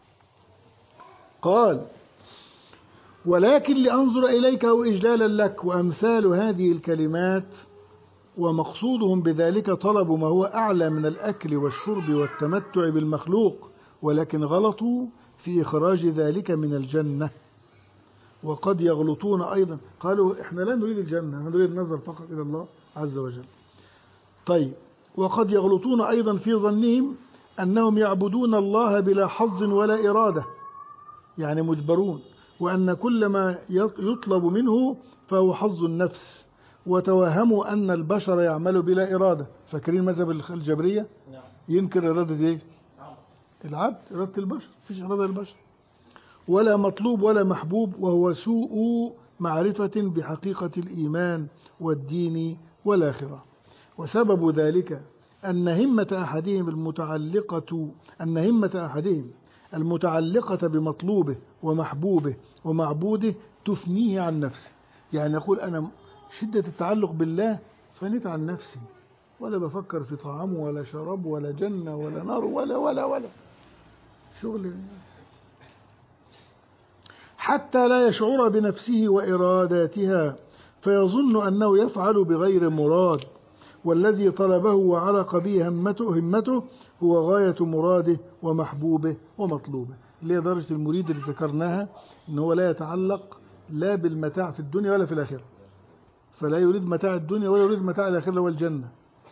قال: ولكن لأنظر إليك أو إجلالا لك. وأمثال هذه الكلمات ومقصودهم بذلك طلب ما هو أعلى من الأكل والشرب والتمتع بالمخلوق، ولكن غلطوا في إخراج ذلك من الجنة. وقد يغلطون أيضا، قالوا إحنا لا نريد الجنة، نحن نريد النظر فقط إلى الله عز وجل. طيب، وقد يغلطون أيضا في ظنهم أنهم يعبدون الله بلا حظ ولا إرادة، يعني مجبرون، وأن كل ما يطلب منه فهو حظ النفس. وتوهموا أن البشر يعمل بلا إرادة. فاكرين مذهب الجبرية؟ ينكر إرادة إيه؟ العبد، إرادة البشر، مفيش إرادة للبشر ولا مطلوب ولا محبوب، وهو سوء معرفة بحقيقة الإيمان والدين والآخرة. وسبب ذلك أن همة أحدهم المتعلقة بمطلوبه ومحبوبه ومعبوده تفنيه عن نفسه. يعني يقول: أنا شدة التعلق بالله فنيت عن نفسي، ولا بفكر في طعامه ولا شرابه ولا جنة ولا نار ولا شغل، حتى لا يشعر بنفسه وإراداتها فيظن أنه يفعل بغير مراد، والذي طلبه وعلق به همته هو غاية مراده ومحبوبه ومطلوبه، اللي هي درجة المريد اللي ذكرناها، أنه لا يتعلق لا بالمتاع في الدنيا ولا في الآخرة، فلا يريد متاع الدنيا ولا يريد متاع الآخرة والجنة.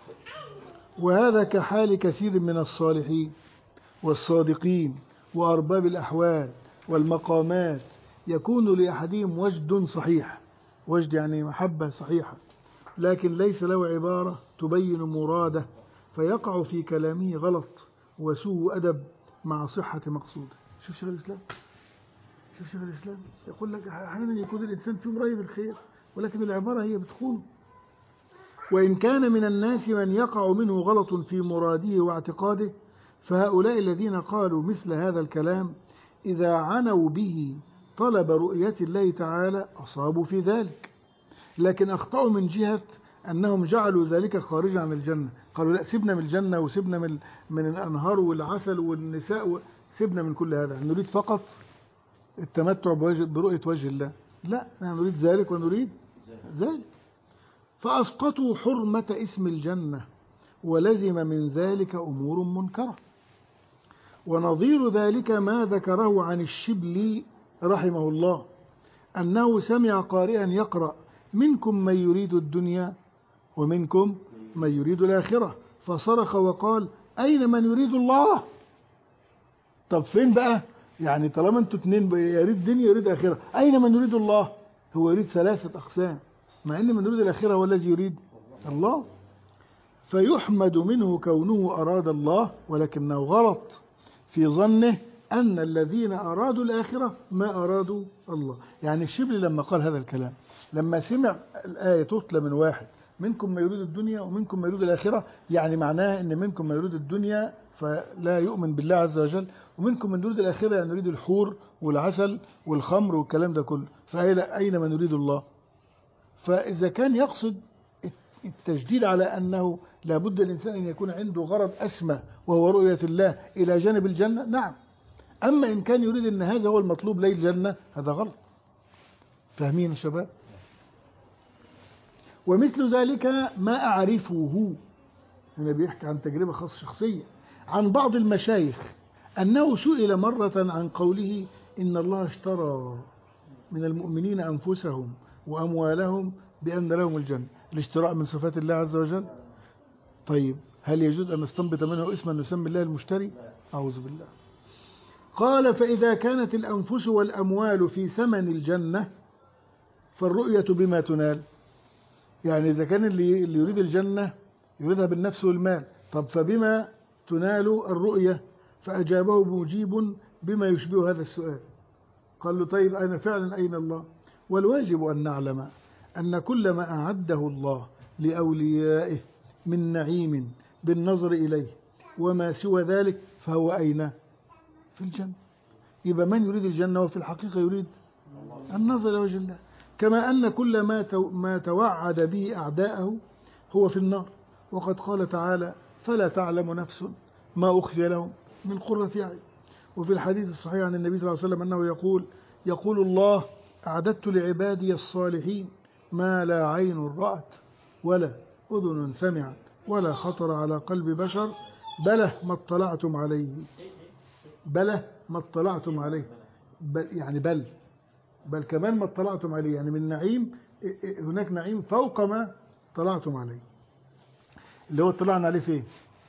وهذا كحال كثير من الصالحين والصادقين وأرباب الأحوال والمقامات، يكون لأحدهم وجد صحيح، وجد يعني محبة صحيحة، لكن ليس له عبارة تبين مراده، فيقع في كلامه غلط وسوء أدب مع صحة مقصوده. شوف شيخ الإسلام يقول لك أحيانا يكون الإنسان في مريد الخير، ولكن العبارة هي بتخون. وإن كان من الناس من يقع منه غلط في مراده واعتقاده، فهؤلاء الذين قالوا مثل هذا الكلام إذا عنوا به طلب رؤية الله تعالى أصابوا في ذلك، لكن أخطأوا من جهة أنهم جعلوا ذلك خارجا عن الجنة. قالوا لا، سيبنا من الجنة وسيبنا من الأنهار والعسل والنساء، سيبنا من كل هذا، نريد فقط التمتع برؤية وجه الله. لا، نحن نريد ذلك ونريد ذلك. فأسقطوا حرمة اسم الجنة، ولزم من ذلك أمور منكرة. ونظير ذلك ما ذكره عن الشبلي رحمه الله، أنه سمع قارئا يقرأ: منكم من يريد الدنيا ومنكم من يريد الآخرة، فصرخ وقال: أين من يريد الله؟ طب فين بقى؟ يعني طالما انتوا اتنين يريد دنيا يريد آخرة، أين من يريد الله؟ هو يريد 3 أقسام، مع أن من يريد الآخرة هو الذي يريد الله. فيحمد منه كونه أراد الله، ولكنه غلط في ظنه أن الذين أرادوا الآخرة ما أرادوا الله. يعني الشبلي لما قال هذا الكلام، لما سمع الآية تتلى من واحد: منكم ما يريد الدنيا ومنكم ما يريد الآخرة، يعني معناه أن منكم ما يريد الدنيا فلا يؤمن بالله عز وجل، ومنكم من يريد الآخرة يعني يريد الحور والعسل والخمر والكلام ده كله، فأين من يريد الله؟ فإذا كان يقصد التجديد على أنه لابد الإنسان أن يكون عنده غرض أسمى وهو رؤية الله إلى جانب الجنة، نعم. أما إن كان يريد أن هذا هو المطلوب ليس الجنة، هذا غلط. فاهمين يا شباب؟ ومثل ذلك ما أعرفه، هنا بيحكي عن تجربة خاصة شخصية، عن بعض المشايخ أنه سئل مرة عن قوله إن الله اشترى من المؤمنين أنفسهم وأموالهم بأن لهم الجنة، الاشتراء من صفات الله عز وجل. طيب هل يجوز أن نستنبط منه اسما نسمي الله المشتري؟ أعوذ بالله. قال فإذا كانت الأنفس والأموال في ثمن الجنة فالرؤية بما تنال. يعني إذا كان اللي يريد الجنة يريدها بالنفس والمال، طب فبما تنال الرؤية؟ فأجابه مجيب بما يشبه هذا السؤال. قال له طيب أنا فعلا أين الله؟ والواجب أن نعلم أن كل ما أعده الله لأوليائه من نعيم بالنظر إليه وما سوى ذلك فهو أين؟ في الجنة. يبقى من يريد الجنة وفي الحقيقة يريد النظر إلى وجه الله، كما أن كل ما توعد به أعداءه هو في النار. وقد قال تعالى فلا تعلم نفس ما أخفي لهم من قرة أعين. وفي الحديث الصحيح عن النبي صلى الله عليه وسلم أنه يقول الله أعددت لعبادي الصالحين ما لا عين رأت ولا أذن سمعت ولا خطر على قلب بشر بله ما اطلعتم عليه. بله ما اطلعتم عليه، يعني بل كمان ما اطلعتم عليه، يعني من نعيم هناك نعيم فوق ما اطلعتم عليه. اللي هو اطلعنا عليه فين؟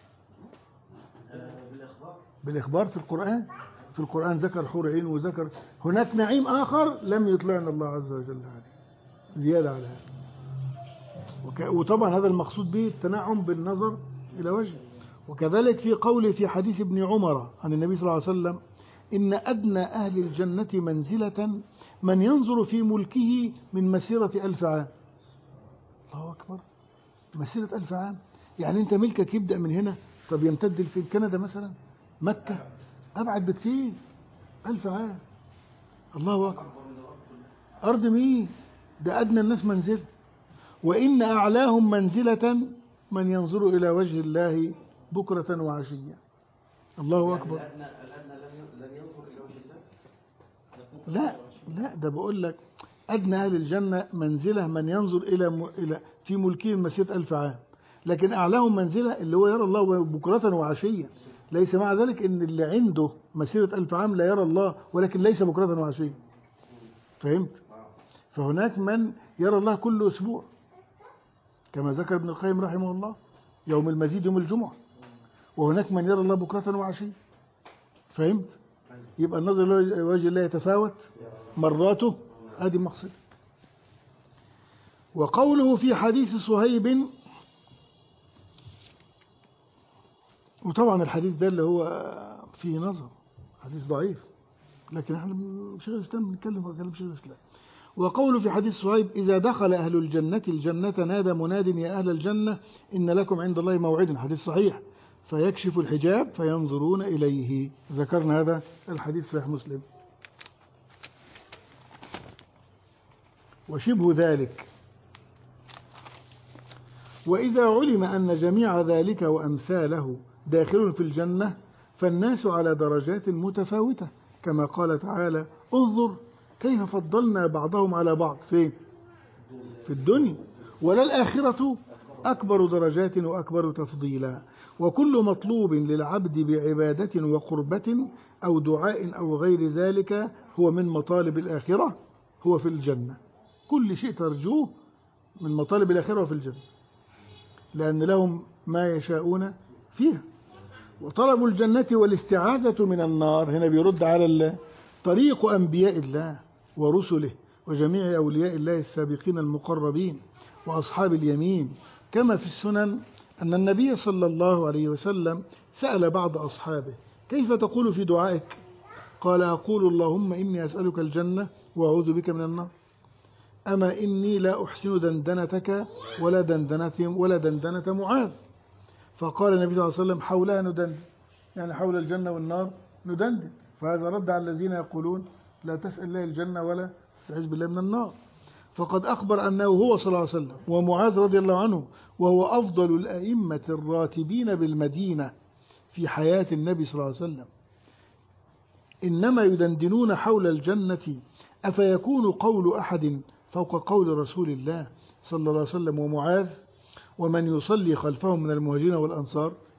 بالإخبار في القرآن. في القرآن ذكر حور عين وذكر هناك نعيم آخر لم يطلعنا الله عز وجل عليه زيادة على هذا. وطبعا هذا المقصود به التنعم بالنظر إلى وجهه. وكذلك في قوله في حديث ابن عمر عن النبي صلى الله عليه وسلم إن أدنى أهل الجنة منزلة من ينظر في ملكه من مسيرة 1000 عام. الله أكبر، مسيرة 1000 عام، يعني أنت ملكك يبدأ من هنا، طب يمتد في كندا مثلا، مكة أبعد بكثير 1000 عام. الله أكبر، أرض مين؟ ده أدنى الناس منزلة. وإن أعلاهم منزلة من ينظر إلى وجه الله بكرة وعشية. الله أكبر. الأدنى لن ينظر إلى وجه الله؟ لا ده بقول لك أدنى أهل الجنة منزلة من ينظر إلى في ملكه مسيرة 1000 عام، لكن أعلاهم منزلة اللي هو يرى الله بكرة وعشية. ليس مع ذلك إن اللي عنده مسيرة 1000 عام لا يرى الله، ولكن ليس بكرة وعشية. فهمت؟ فهناك من يرى الله كل أسبوع كما ذكر ابن القيم رحمه الله، يوم المزيد يوم الجمعة. وهناك من يرى الله بكرة وعشية. فهمت؟ يبقى النظر إلى وجه الله يتفاوت مراته، هذه مقصد. وقوله في حديث صهيب، وطبعا الحديث ده اللي هو فيه نظر، حديث ضعيف، لكن احنا شيخ الإسلام بنتكلم شيخ الإسلام. وقوله في حديث صهيب إذا دخل أهل الجنة الجنة نادى مناد يا أهل الجنة إن لكم عند الله موعدا، حديث صحيح، فيكشف الحجاب فينظرون إليه. ذكرنا هذا الحديث في صحيح مسلم. وشبه ذلك وإذا علم أن جميع ذلك وأمثاله داخل في الجنة فالناس على درجات متفاوتة، كما قال تعالى انظر كيف فضلنا بعضهم على بعض فين؟ في الدنيا، وللآخرة أكبر درجات وأكبر تفضيلا. وكل مطلوب للعبد بعبادة وقربة أو دعاء أو غير ذلك هو من مطالب الآخرة هو في الجنة. كل شيء ترجوه من مطالب الآخرة وفي الجنة، لأن لهم ما يشاءون فيها. وطلب الجنة والاستعاذة من النار هنا بيرد على طريق أنبياء الله ورسله وجميع أولياء الله السابقين المقربين وأصحاب اليمين، كما في السنن أن النبي صلى الله عليه وسلم سأل بعض أصحابه كيف تقول في دعائك؟ قال أقول اللهم إني أسألك الجنة وأعوذ بك من النار، أما إني لا أحسن دندنتك ولا دندنة معاذ. فقال النبي صلى الله عليه وسلم حولها ندندن، يعني حول الجنة والنار ندندن. فهذا رد على الذين يقولون لا تسأل الله الجنة ولا تستعيذ بالله من النار. فقد أخبر أنه هو صلى الله عليه وسلم ومعاذ رضي الله عنه وهو أفضل الأئمة الراتبين بالمدينة في حياة النبي صلى الله عليه وسلم إنما يدندنون حول الجنة، أفيكون قول أحد فوق قول رسول الله صلى الله عليه وسلم ومعاذ ومن يصلي خلفهم من المهاجرين والأنصار؟ لا،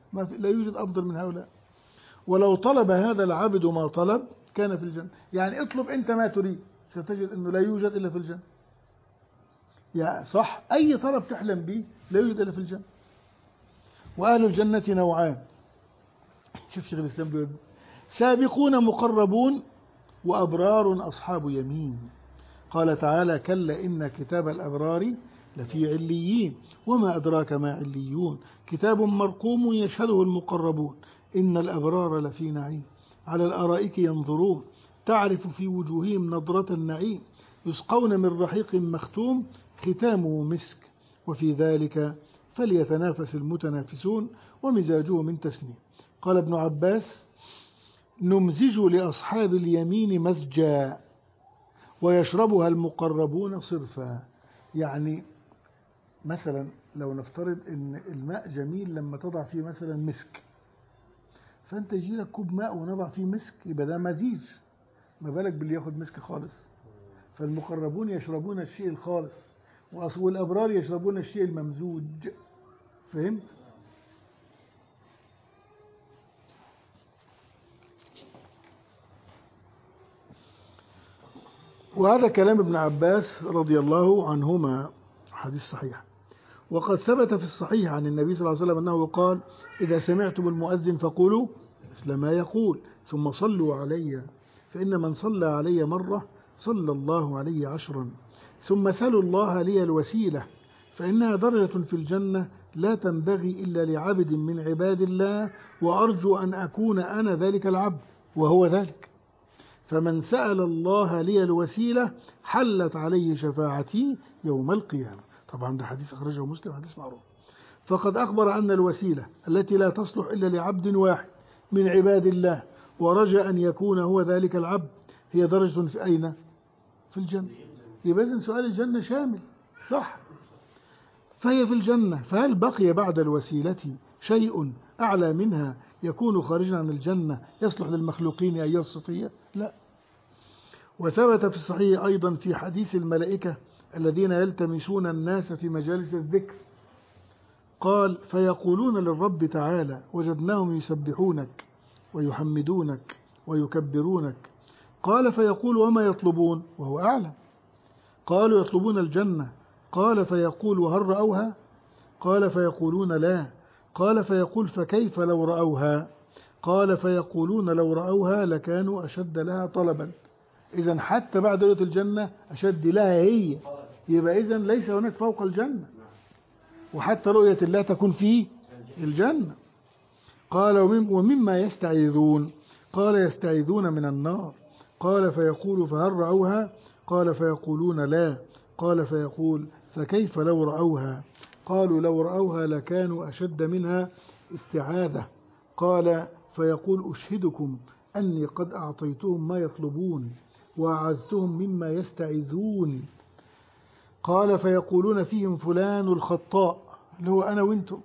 لا يوجد أفضل من هؤلاء. ولو طلب هذا العبد ما طلب كان في الجنة. يعني اطلب أنت ما تريد ستجد أنه لا يوجد إلا في الجنة. يعني صح، أي طلب تحلم به لا يوجد إلا في الجنة. وأهل الجنة نوعان. شوف شيخ الإسلام بيقول سابقون مقربون وأبرار أصحاب يمين. قال تعالى كلا إن كتاب الأبرار لفي عليين وما أدراك ما عليون كتاب مرقوم يشهده المقربون إن الأبرار لفي نعيم على الأرائك ينظرون تعرف في وجوههم نضرة النعيم يسقون من رحيق مختوم ختامه مسك وفي ذلك فليتنافس المتنافسون ومزاجه من تسنيم. قال ابن عباس نمزج لأصحاب اليمين مزجا ويشربها المقربون صرفا. يعني مثلا لو نفترض ان الماء جميل لما تضع فيه مثلا مسك، فانت يجي لك كوب ماء ونضع فيه مسك يبقى ده مزيج، ما بالك باللي ياخد مسك خالص. فالمقربون يشربون الشيء الخالص والابرار يشربون الشيء الممزوج. فهمت؟ وهذا كلام ابن عباس رضي الله عنهما حديث صحيح. وقد ثبت في الصحيح عن النبي صلى الله عليه وسلم أنه قال إذا سمعتم المؤذن فقولوا مثل ما يقول ثم صلوا علي فإن من صلى علي مرة صلى الله عليه 10 ثم سلوا الله لي الوسيلة فإنها درجة في الجنة لا تنبغي إلا لعبد من عباد الله وأرجو أن أكون أنا ذلك العبد وهو ذلك. فمن سأل الله لي الوسيلة حلت عليه شفاعتي يوم القيامة. طبعا ده حديث أخرجه مسلم، حديث معروف. فقد أخبر أن الوسيلة التي لا تصلح إلا لعبد واحد من عباد الله ورجى أن يكون هو ذلك العبد هي درجة في أين؟ في الجنة. يبقى إذن سؤال الجنة شامل صح؟ فهي في الجنة. فهل بقي بعد الوسيلة شيء أعلى منها يكون خارجا عن الجنة يصلح للمخلوقين أي الصفية؟ لا. وثبت في الصحيح أيضا في حديث الملائكة الذين يلتمسون الناس في مجالس الذكر قال فيقولون للرب تعالى وجدناهم يسبحونك ويحمدونك ويكبرونك قال فيقول وما يطلبون وهو أعلم قالوا يطلبون الجنة قال فيقول وهل رأوها قال فيقولون لا قال فيقول فكيف لو رأوها قال فيقولون لو رأوها لكانوا أشد لها طلبا. إذن حتى بعد رؤية الجنة أشد لها هي، يبقى إذن ليس هناك فوق الجنة، وحتى رؤية الله تكون في الجنة. قال ومما يستعيذون قال يستعيذون من النار قال فيقول فهل رأوها قال فيقولون لا قال فيقول فكيف لو رأوها قالوا لو رأوها لكانوا أشد منها استعاذة قال فيقول أشهدكم أني قد أعطيتهم ما يطلبون وأعزتهم مما يستعيذون قال فيقولون فيهم فلان الخطاء اللي هو أنا وانتم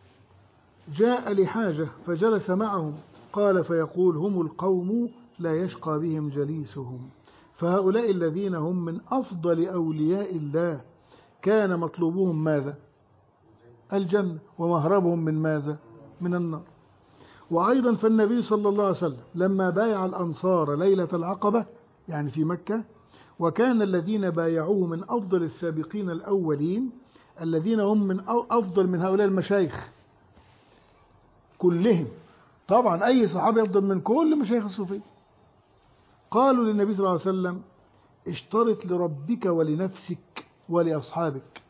جاء لحاجة فجلس معهم قال فيقول هم القوم لا يشقى بهم جليسهم فهؤلاء الذين هم من أفضل أولياء الله كان مطلوبهم ماذا؟ الجنة ومهربهم من ماذا؟ من النار. وأيضا فالنبي صلى الله عليه وسلم لما بايع الأنصار ليلة العقبة يعني في مكة وكان الذين بايعوه من أفضل السابقين الأولين الذين هم من أفضل من هؤلاء المشايخ كلهم، طبعا أي صحابي أفضل من كل مشايخ الصوفية. قالوا للنبي صلى الله عليه وسلم اشترط لربك ولنفسك ولأصحابك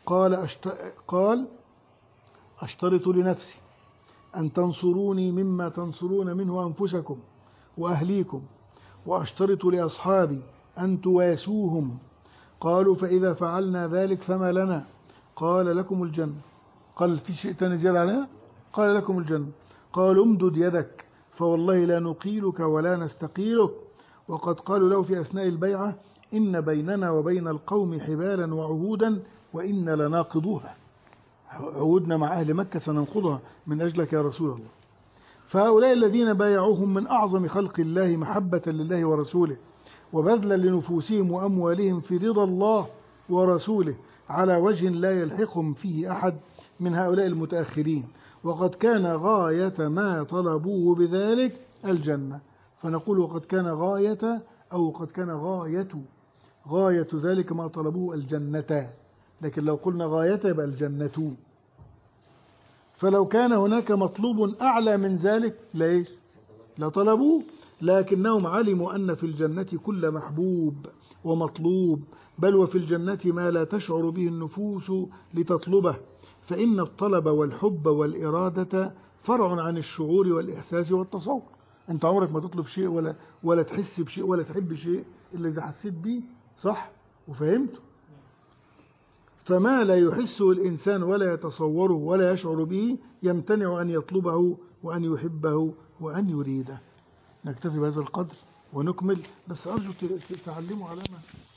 قال أشترط لنفسي أن تنصروني مما تنصرون منه أنفسكم وأهليكم وأشترط لأصحابي أن تواسوهم. قالوا فإذا فعلنا ذلك فما لنا قال لكم الجنة. قال في شيء تاني زيادة عليها قال لكم الجنة. قالوا امدد يدك فوالله لا نقيلك ولا نستقيلك. وقد قالوا له في أثناء البيعة إن بيننا وبين القوم حبالا وعهودا وإن لناقضوها، عهودنا مع أهل مكة سننقضها من أجلك يا رسول الله. فهؤلاء الذين بايعوهم من أعظم خلق الله محبة لله ورسوله وبذلا لنفوسهم وأموالهم في رضا الله ورسوله على وجه لا يلحقهم فيه أحد من هؤلاء المتأخرين. وقد كان غاية ما طلبوه بذلك الجنة. فنقول وقد كان غاية، أو قد كان غاية ذلك ما طلبوه الجنة، لكن لو قلنا غاية يبقى الجنة. فلو كان هناك مطلوب أعلى من ذلك ليش لطلبوه، لكنهم علموا أن في الجنة كل محبوب ومطلوب، بل وفي الجنة ما لا تشعر به النفوس لتطلبه، فإن الطلب والحب والإرادة فرع عن الشعور والإحساس والتصور. أنت عمرك ما تطلب شيء ولا تحس بشيء ولا تحب شيء إلا إذا حسيت به، صح وفهمته. فما لا يحسه الإنسان ولا يتصوره ولا يشعر به يمتنع أن يطلبه وأن يحبه وأن يريده. نكتفي بهذا القدر ونكمل، بس أرجو تعلموا علامة.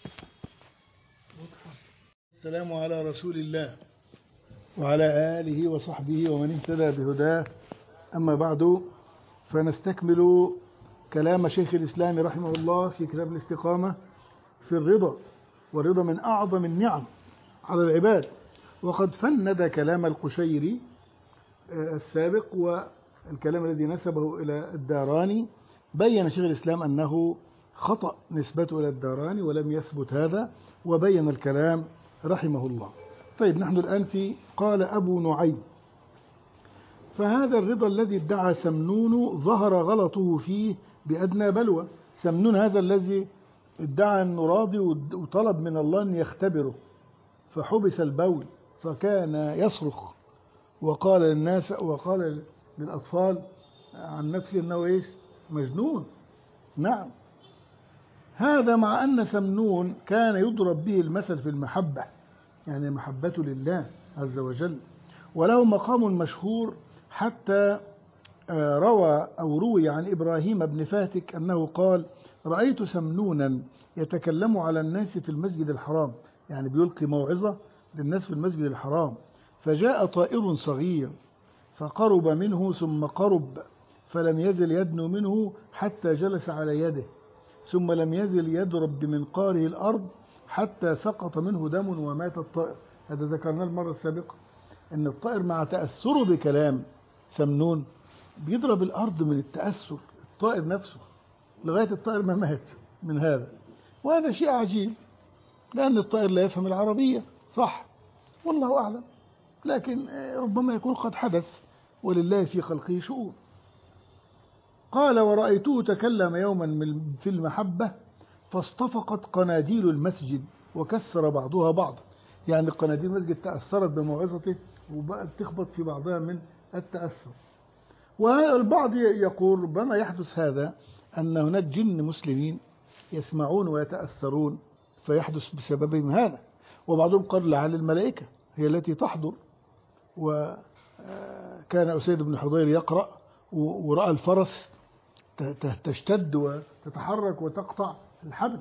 السلام على رسول الله وعلى آله وصحبه ومن اهتدى بهداه. أما بعد، فنستكمل كلام شيخ الإسلام رحمه الله في كتاب الاستقامة في الرضا، والرضا من أعظم النعم على العباد. وقد فند كلام القشيري السابق والكلام الذي نسبه إلى الداراني. بين شيخ الإسلام أنه خطأ نسبته إلى الداراني ولم يثبت هذا، وبين الكلام رحمه الله. طيب، نحن الآن في قال أبو نعيم: فهذا الرضا الذي ادعى سمنون ظهر غلطه فيه بأدنى بلوى. سمنون هذا الذي ادعى أنه راضي وطلب من الله أن يختبره، فحبس البول فكان يصرخ وقال للناس وقال للأطفال عن نفسه أنه إيش؟ مجنون. نعم، هذا مع أن سمنون كان يضرب به المثل في المحبة، يعني محبته لله عز وجل، وله مقام مشهور حتى روي عن إبراهيم بن فاتك أنه قال: رأيت سمنونا يتكلم على الناس في المسجد الحرام، يعني بيلقي موعظة للناس في المسجد الحرام، فجاء طائر صغير فقرب منه ثم قرب، فلم يزل يدنو منه حتى جلس على يده، ثم لم يزل يضرب بمنقاره الأرض حتى سقط منه دم ومات الطائر. هذا ذكرناه المرة السابقة، أن الطائر مع تأثره بكلام سمنون بيضرب الأرض من التأثر، الطائر نفسه، لغاية الطائر ما مات من هذا. وهذا شيء عجيب، لأن الطائر لا يفهم العربية، صح، والله أعلم، لكن ربما يكون قد حدث، ولله في خلقه شؤون. قال: ورأيته تكلم يوما في المحبة فاصطفقت قناديل المسجد وكسر بعضها بعضا، يعني قناديل المسجد تأثرت بموعظته وبقت تخبط في بعضها من التأثر. والبعض يقول ربما يحدث هذا أن هناك جن مسلمين يسمعون ويتأثرون فيحدث بسببهم هذا، وبعضهم قال لعل الملائكة هي التي تحضر. وكان أسيد بن حضير يقرأ ورأى الفرس تشتد وتتحرك وتقطع الحبل.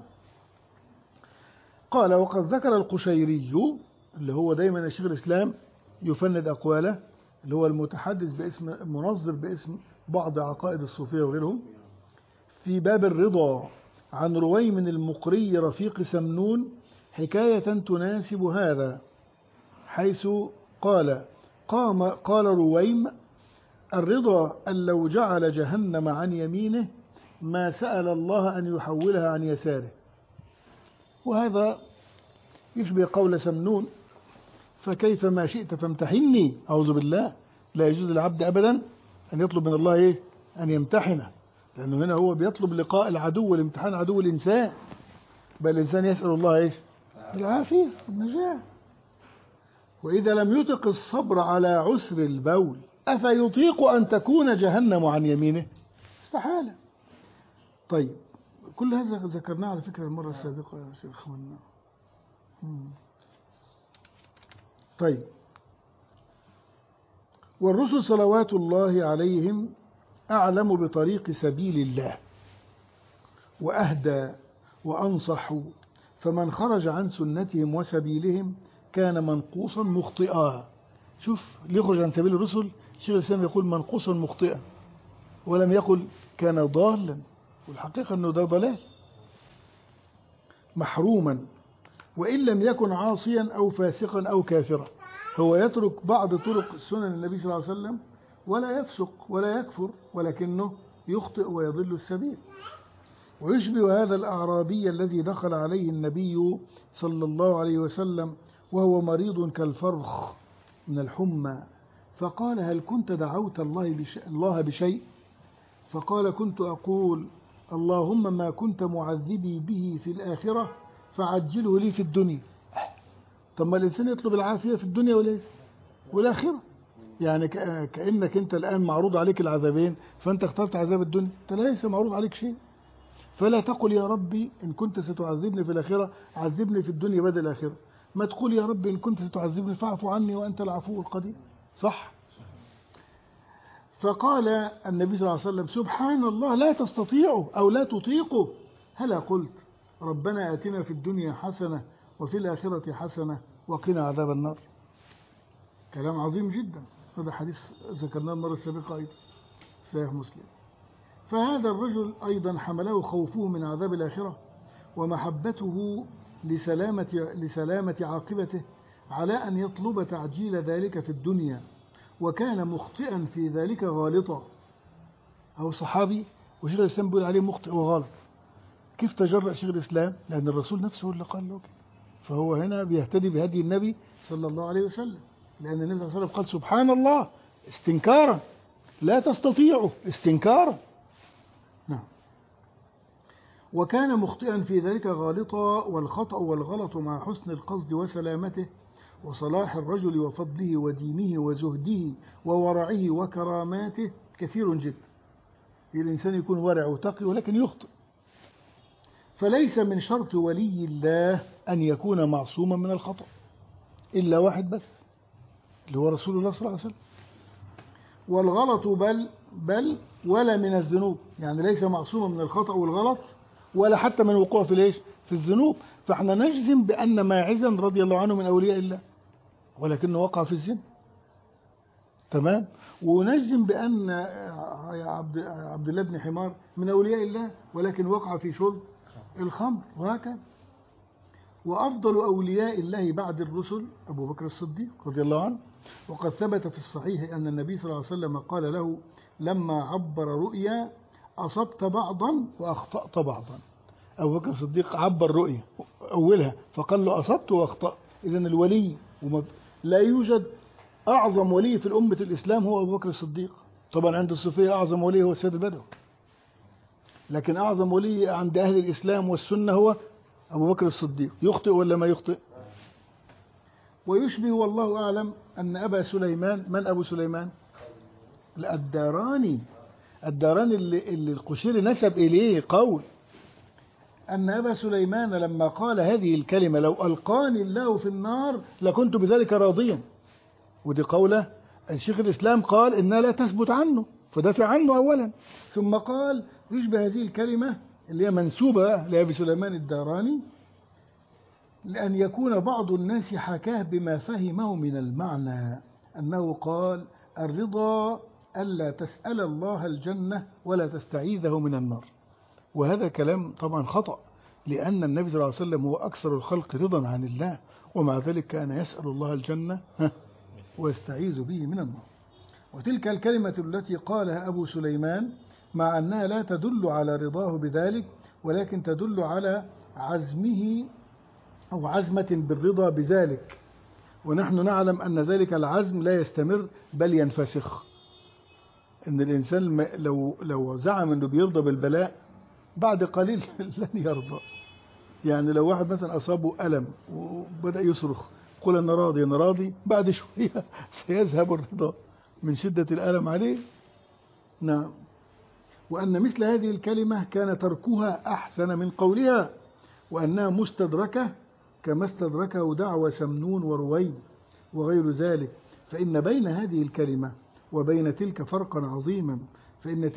قال: وقد ذكر القشيري، اللي هو دايما الشيخ الإسلام يفند أقواله، اللي هو المتحدث باسم منظر باسم بعض عقائد الصوفية وغيرهم، في باب الرضا عن رويم المقري رفيق سمنون حكاية تناسب هذا، حيث قال رويم: الرضا أن لو جعل جهنم عن يمينه ما سأل الله أن يحولها عن يساره. وهذا يشبه قول سمنون: فكيف ما شئت فامتحني. أعوذ بالله، لا يجوز للعبد أبدا أن يطلب من الله إيه؟ أن يمتحنه، لأنه هنا هو بيطلب لقاء العدو والامتحان عدو الإنسان، بل الإنسان يسأل الله إيه؟ العافية والنجاة. وإذا لم يطق الصبر على عسر البول أفيطيق أن تكون جهنم عن يمينه؟ استحالة. طيب، كل هذا ذكرناه على فكرة المرة السابقة يا شيخ. طيب، والرسل صلوات الله عليهم أعلم بطريق سبيل الله وأهدى وأنصح، فمن خرج عن سنتهم وسبيلهم كان منقوصا مخطئا. شوف، ليخرج عن سبيل الرسل الشيخ الإسلام يقول منقوصا مخطئا، ولم يقل كان ضالا، والحقيقة أنه ده ضلال، محروما، وإن لم يكن عاصيا أو فاسقا أو كافرا. هو يترك بعض طرق سنن النبي صلى الله عليه وسلم ولا يفسق ولا يكفر، ولكنه يخطئ ويضل السبيل. ويشبه هذا الأعرابي الذي دخل عليه النبي صلى الله عليه وسلم وهو مريض كالفرخ من الحمى، فقال: هل كنت دعوت الله بشيء؟ فقال: كنت أقول: اللهم ما كنت معذبي به في الآخرة فعجله لي في الدنيا. طب ما الإنسان يطلب العافية في الدنيا والآخرة، يعني كأنك أنت الآن معروض عليك العذابين، فأنت اخترت عذاب الدنيا، أنت ليس معروض عليك شيء. فلا تقل يا ربي إن كنت ستعذبني في الآخرة عذبني في الدنيا بدل الآخرة، ما تقول يا ربي إن كنت ستعذبني فاعف عني وأنت العفو القدير. صح؟ فقال النبي صلى الله عليه وسلم: سبحان الله، لا تستطيعه أو لا تطيقه. هلا قلت ربنا آتنا في الدنيا حسنة وفي الآخرة حسنة وقنا عذاب النار؟ كلام عظيم جدا. هذا حديث ذكرناه المرة السابقة أيضا، صحيح مسلم. فهذا الرجل أيضا حمله خوفه من عذاب الآخرة ومحبته لسلامة عاقبته على أن يطلب تعجيل ذلك في الدنيا، وكان مخطئا في ذلك غالطا. أو صحابي وشيخ الإسلام بيقول عليه مخطئ وغالط. كيف تجرأ شيخ الإسلام؟ لأن الرسول نفسه اللي قال له كده، فهو هنا بيهتدي بهدي النبي صلى الله عليه وسلم، لأن النبي صلى الله عليه وسلم قال سبحان الله استنكارا، لا تستطيعه استنكارا. نعم. وكان مخطئا في ذلك غالطا، والخطأ والغلط مع حسن القصد وسلامته وصلاح الرجل وفضله ودينه وزهده وورعه وكراماته كثير جدا. الإنسان يكون ورع وتقي ولكن يخطئ. فليس من شرط ولي الله أن يكون معصوما من الخطأ إلا واحد بس، اللي هو رسول الله صلى الله عليه وسلم. والغلط بل ولا من الذنوب، يعني ليس معصوما من الخطأ والغلط ولا حتى من الوقوع في الذنوب. فاحنا نجزم بأن ماعزا رضي الله عنه من أولياء الله ولكنه وقع في الزنا، تمام. ونجزم بأن عبد الله بن حمار من أولياء الله ولكن وقع في شرب الخمر، وهكذا. وأفضل أولياء الله بعد الرسل أبو بكر الصديق رضي الله عنه، وقد ثبت في الصحيح أن النبي صلى الله عليه وسلم قال له لما عبر رؤيا: أصبت بعضا وأخطأت بعضا. أبو بكر الصديق عبر رؤيا أولها فقال له أصبت وأخطأت. إذن الولي لا يوجد أعظم ولي في الأمة الإسلام هو أبو بكر الصديق. طبعا عند الصوفية أعظم ولي هو السيد البدوي، لكن أعظم ولي عند أهل الإسلام والسنة هو أبو بكر الصديق. يخطئ ولا ما يخطئ؟ ويشبه والله أعلم أن أبا سليمان، من أبو سليمان؟ الداراني اللي القشيري نسب إليه قول أن أبا سليمان لما قال هذه الكلمة: لو ألقاني الله في النار لكنت بذلك راضيا. ودي قولة الشيخ الإسلام قال إنها لا تثبت عنه فدافع عنه أولا، ثم قال يشبه هذه الكلمة اللي هي منسوبة لأبي سليمان الداراني لأن يكون بعض الناس حكاه بما فهمه من المعنى، أنه قال: الرضا ألا تسأل الله الجنة ولا تستعيذه من النار. وهذا كلام طبعا خطأ، لأن النبي صلى الله عليه وسلم هو أكثر الخلق رضا عن الله، ومع ذلك كان يسأل الله الجنة ويستعيذ به من النار. وتلك الكلمة التي قالها أبو سليمان مع أنها لا تدل على رضاه بذلك، ولكن تدل على عزمه أو عزمة بالرضا بذلك، ونحن نعلم أن ذلك العزم لا يستمر بل ينفسخ. إن الإنسان لو زعم أنه بيرضى بالبلاء بعد قليل لن يرضى. يعني لو واحد مثلا أصابه ألم وبدأ يصرخ قل أنا راضي أنا راضي، بعد شوية سيذهب الرضا من شدة الألم عليه. نعم. وأن مثل هذه الكلمة كان تركها أحسن من قولها، وأنها مستدركة كما استدركه دعوى سمنون ورويد وغير ذلك. فإن بين هذه الكلمة وبين تلك فرقا عظيما، فإن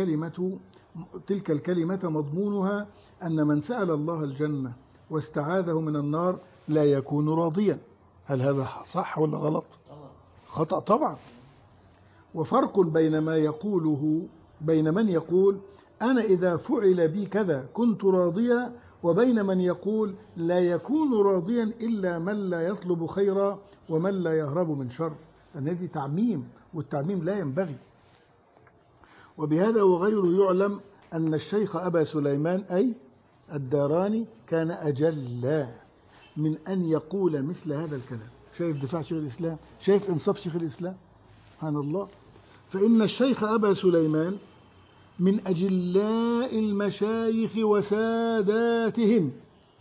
تلك الكلمة مضمونها أن من سأل الله الجنة واستعاذه من النار لا يكون راضيا. هل هذا صح ولا غلط؟ خطأ طبعا. وفرق بين من يقول أنا إذا فعل بي كذا كنت راضيا، وبين من يقول لا يكون راضيا إلا من لا يطلب خيرا ومن لا يهرب من شر. لأن هذه تعميم، والتعميم لا ينبغي. وبهذا وغيره يعلم أن الشيخ أبا سليمان أي الداراني كان أجل من أن يقول مثل هذا الكلام. شايف دفاع شيخ الإسلام، شايف إنصاف شيخ الإسلام، سبحان الله. فإن الشيخ أبا سليمان من أجلاء المشايخ وساداتهم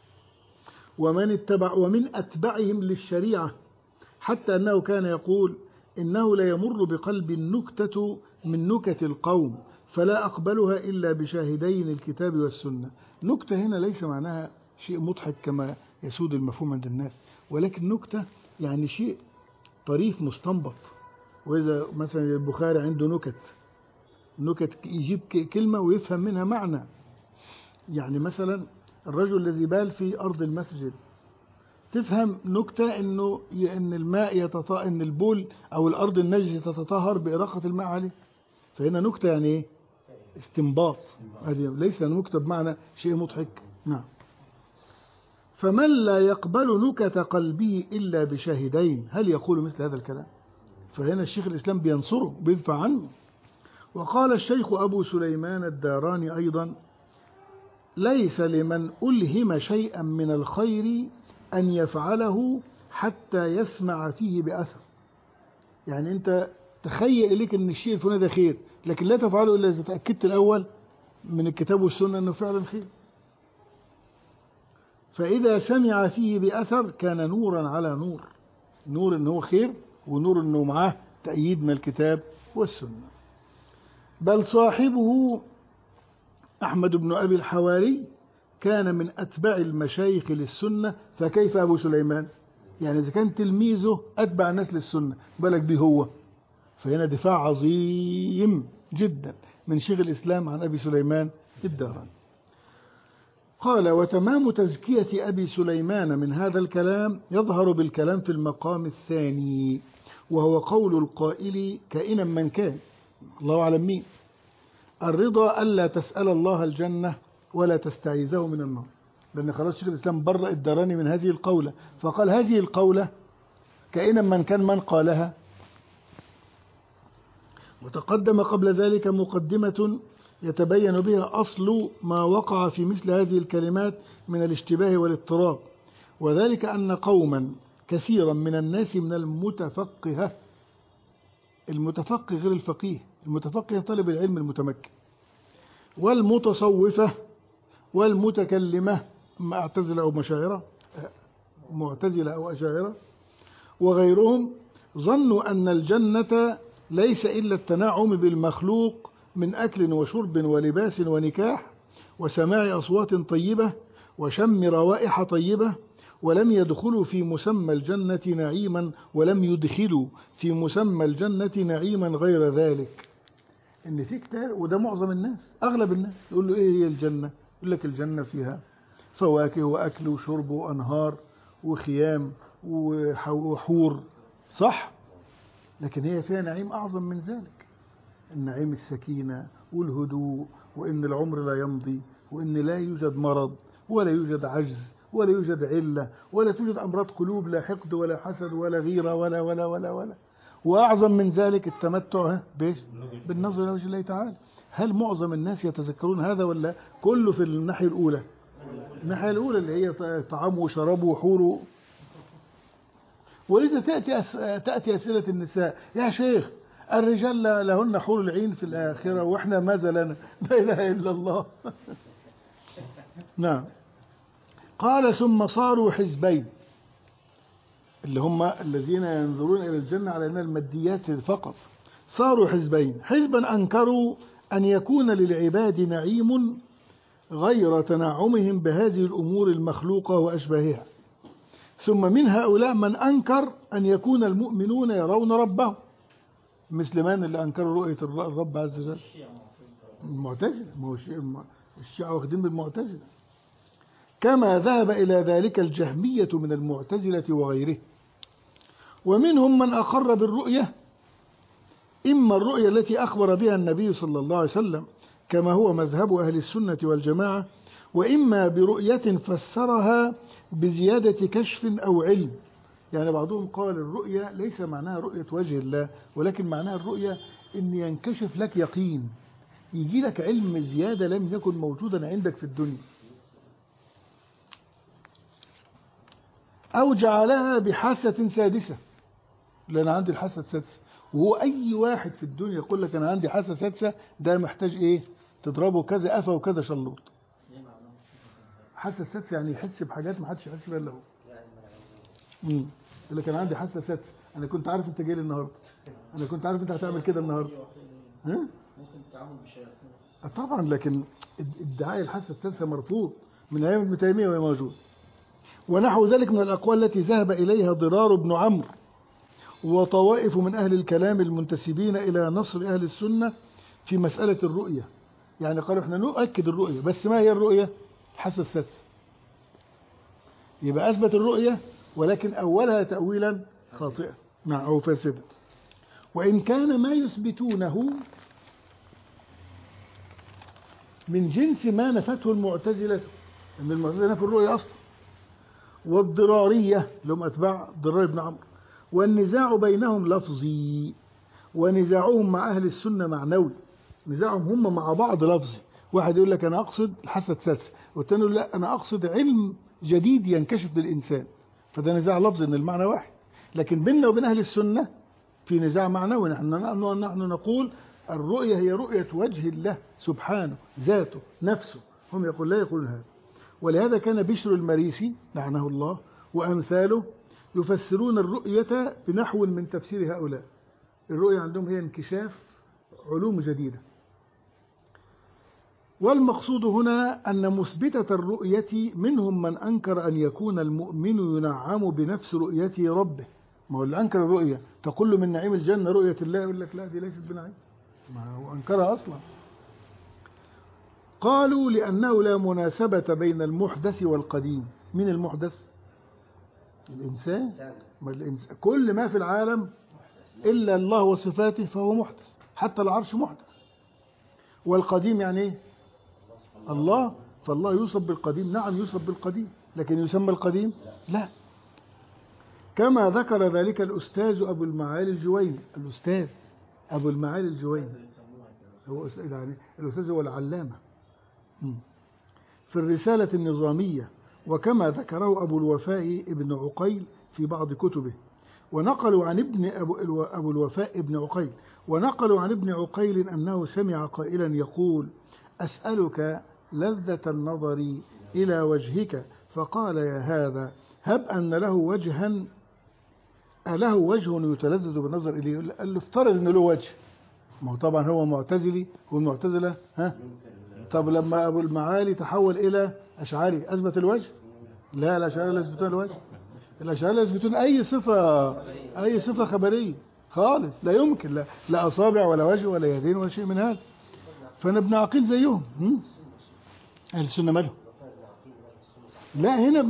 ومن أتبعهم للشريعة، حتى أنه كان يقول إنه لا يمر بقلب النكتة من نكت القوم فلا أقبلها إلا بشاهدين الكتاب والسنة. نكتة هنا ليس معناها شيء مضحك كما يسود المفهوم عند الناس، ولكن نكتة يعني شيء طريف مستنبط. وإذا مثلا البخاري عنده نكت يجيب كلمة ويفهم منها معنى. يعني مثلا الرجل الذي بال في أرض المسجد، تفهم نكتة إن الماء إن البول أو الأرض النجسة تتطهر بإراقة الماء عليه. فهنا نكتة يعني إيه؟ استنباط. هذه ليس نكتة بمعنى شيء مضحك. نعم. فمن لا يقبل نكت قلبه إلا بشاهدين، هل يقول مثل هذا الكلام؟ فهنا الشيخ الإسلام بينصره بيدفع عنه. وقال الشيخ أبو سليمان الداراني أيضا: ليس لمن ألهم شيئا من الخير أن يفعله حتى يسمع فيه بأثر. يعني أنت تخيل إليك أن الشيء الفلاني ده خير، لكن لا تفعله إلا إذا تأكدت الأول من الكتاب والسنة أنه فعلا خير. فإذا سمع فيه بأثر كان نورا على نور، نور أنه خير ونور أنه معاه تأييد من الكتاب والسنة. بل صاحبه أحمد بن أبي الحواري كان من أتباع المشايخ للسنة، فكيف أبو سليمان؟ يعني إذا كان تلميذه أتبع الناس للسنة بالك به هو. فهنا دفاع عظيم جدا من شيخ الإسلام عن أبي سليمان الداراني. قال: وتمام تزكية أبي سليمان من هذا الكلام يظهر بالكلام في المقام الثاني، وهو قول القائل كائنا من كان، الله أعلم مين: الرضا ألا تسأل الله الجنة ولا تستعيذه من النار. لأن خلاص شيخ الإسلام برأ الداراني من هذه القولة، فقال هذه القولة كائنا من كان من قالها. وتقدم قبل ذلك مقدمة يتبين بها أصل ما وقع في مثل هذه الكلمات من الاشتباه والاضطراب، وذلك أن قوما كثيرا من الناس من المتفقه، المتفقه غير الفقيه، المتفقه طالب العلم المتمكن، والمتصوفة والمتكلمة معتزلة أو مشاعرة، معتزلة أو أشاعرة وغيرهم، ظنوا أن الجنة ليس إلا التنعم بالمخلوق من أكل وشرب ولباس ونكاح وسماع أصوات طيبة وشم روائح طيبة، ولم يدخلوا في مسمى الجنة نعيما، ولم يدخلوا في مسمى الجنة نعيما غير ذلك. إن في كتاب، وده معظم الناس، أغلب الناس يقول له إيه هي الجنة؟ يقول لك الجنة فيها فواكه وأكل وشرب وأنهار وخيام وحور، صح؟ لكن هي فيها نعيم أعظم من ذلك، النعيم السكينة والهدوء، وإن العمر لا يمضي، وإن لا يوجد مرض ولا يوجد عجز ولا يوجد علة ولا توجد أمراض قلوب، لا حقد ولا حسد ولا غيرة ولا ولا ولا ولا. وأعظم من ذلك التمتع بالنظر إلى وجه الله تعالى. هل معظم الناس يتذكرون هذا ولا كله في الناحية الأولى؟ الناحية الأولى اللي هي طعامه وشرابه وحوره. ولذا تأتي أسئلة النساء: يا شيخ الرجال لهن حور العين في الآخرة وإحنا ماذا لنا؟ لا إله إلا الله. نعم. قال: ثم صاروا حزبين، اللي هم الذين ينظرون إلى الجنة على أنها الماديات فقط. صاروا حزبين: حزبا أنكروا أن يكون للعباد نعيم غير تنعمهم بهذه الأمور المخلوقة وأشباهها. ثم من هؤلاء من أنكر أن يكون المؤمنون يرون ربهم، مثل من اللي أنكروا رؤية الرب عز وجل؟ المعتزلة. ما هو الشيعة واخدين بالمعتزلة، كما ذهب إلى ذلك الجهمية من المعتزلة وغيره. ومنهم من أقر بالرؤية، إما الرؤية التي أخبر بها النبي صلى الله عليه وسلم كما هو مذهب أهل السنة والجماعة، وإما برؤية فسرها بزيادة كشف أو علم، يعني بعضهم قال الرؤية ليس معناها رؤية وجه الله، ولكن معناها الرؤية إن ينكشف لك يقين، يجي لك علم زيادة لم يكن موجودا عندك في الدنيا. أو جعلها بحاسة سادسة، لأن عندي الحاسة السادسة، وهو أي واحد في الدنيا يقول لك أنا عندي حاسة سادسة ده محتاج إيه؟ تضربه كذا قفا وكذا شلوط. حاسة سادسة يعني يحس بحاجات ما حدش يحس بها إلا هو. يقول لك أنا عندي حاسة سادسة، أنا كنت عارف أنت جاي لي النهاردة، أنا كنت عارف أنت هتعمل كده النهاردة. ها؟ ممكن التعامل بالشياطين. طبعا، لكن ادعاء الحاسة السادسة مرفوض من أيام ابن تيمية وهي موجود. ونحو ذلك من الأقوال التي ذهب إليها ضرار بن عمرو وطوائف من أهل الكلام المنتسبين إلى نصر أهل السنة في مسألة الرؤية. يعني قالوا احنا نؤكد الرؤية، بس ما هي الرؤية؟ الحاسة السادسة. يبقى أثبت الرؤية ولكن أولها تأويلا خاطئا أو فاسدا. وإن كان ما يثبتونه من جنس ما نفته المعتزلة، أن المعتزلة نفوا الرؤية أصلا، والضرارية لهم أتباع ضرار بن عمرو، والنزاع بينهم لفظي ونزاعهم مع أهل السنة معنوي. نزاعهم هم مع بعض لفظي، واحد يقول لك أنا أقصد الحاسة السادسة، والثاني يقول لا أنا أقصد علم جديد ينكشف للإنسان، فده نزاع لفظي إن المعنى واحد. لكن بيننا وبين أهل السنة في نزاع معنوي، نحن نقول الرؤية هي رؤية وجه الله سبحانه ذاته نفسه، هم يقول لا يقولون هذا. ولهذا كان بشر المريسي لعنه الله وأمثاله يفسرون الرؤية بنحو من تفسير هؤلاء. الرؤية عندهم هي انكشاف علوم جديدة. والمقصود هنا أن مثبتة الرؤية منهم من أنكر أن يكون المؤمن ينعم بنفس رؤيته ربه. ما هو اللي أنكر الرؤية تقول له من نعيم الجنة رؤية الله، يقول لك لا دي ليست بنعيم، ما هو أنكرها أصلا. قالوا لأنه لا مناسبة بين المحدث والقديم. من المحدث؟ الإنسان. كل ما في العالم إلا الله وصفاته فهو محدث، حتى العرش محدث. والقديم يعني إيه؟ الله، فالله يوصف بالقديم، نعم يوصف بالقديم، لكن يسمى القديم؟ لا. كما ذكر ذلك الأستاذ أبو المعالي الجويني. الأستاذ أبو المعالي الجويني هو يعني الأستاذ هو العلامة في الرسالة النظامية، وكما ذكره أبو الوفاء ابن عقيل في بعض كتبه. ونقلوا عن أبو الوفاء ابن عقيل، ونقلوا عن ابن عقيل أنه سمع قائلا يقول: أسألك لذة النظر إلى وجهك، فقال: يا هذا هب أن له وجها، أله وجه يتلذذ بالنظر إليه. قال له افترض أنه له وجه، ما هو طبعا هو معتزلي والمعتزلة طب لما أبو المعالي تحول إلى أشعري أثبت الوجه؟ لا، الأشعري لا يثبتون الوجه، الأشعري لا يثبتون أي صفة خبرية خالص، لا يمكن، لا أصابع ولا وجه ولا يدين ولا شيء من هذا. فأنا ابن عقيل زيهم. أهل السنة مالهم؟ لا، هنا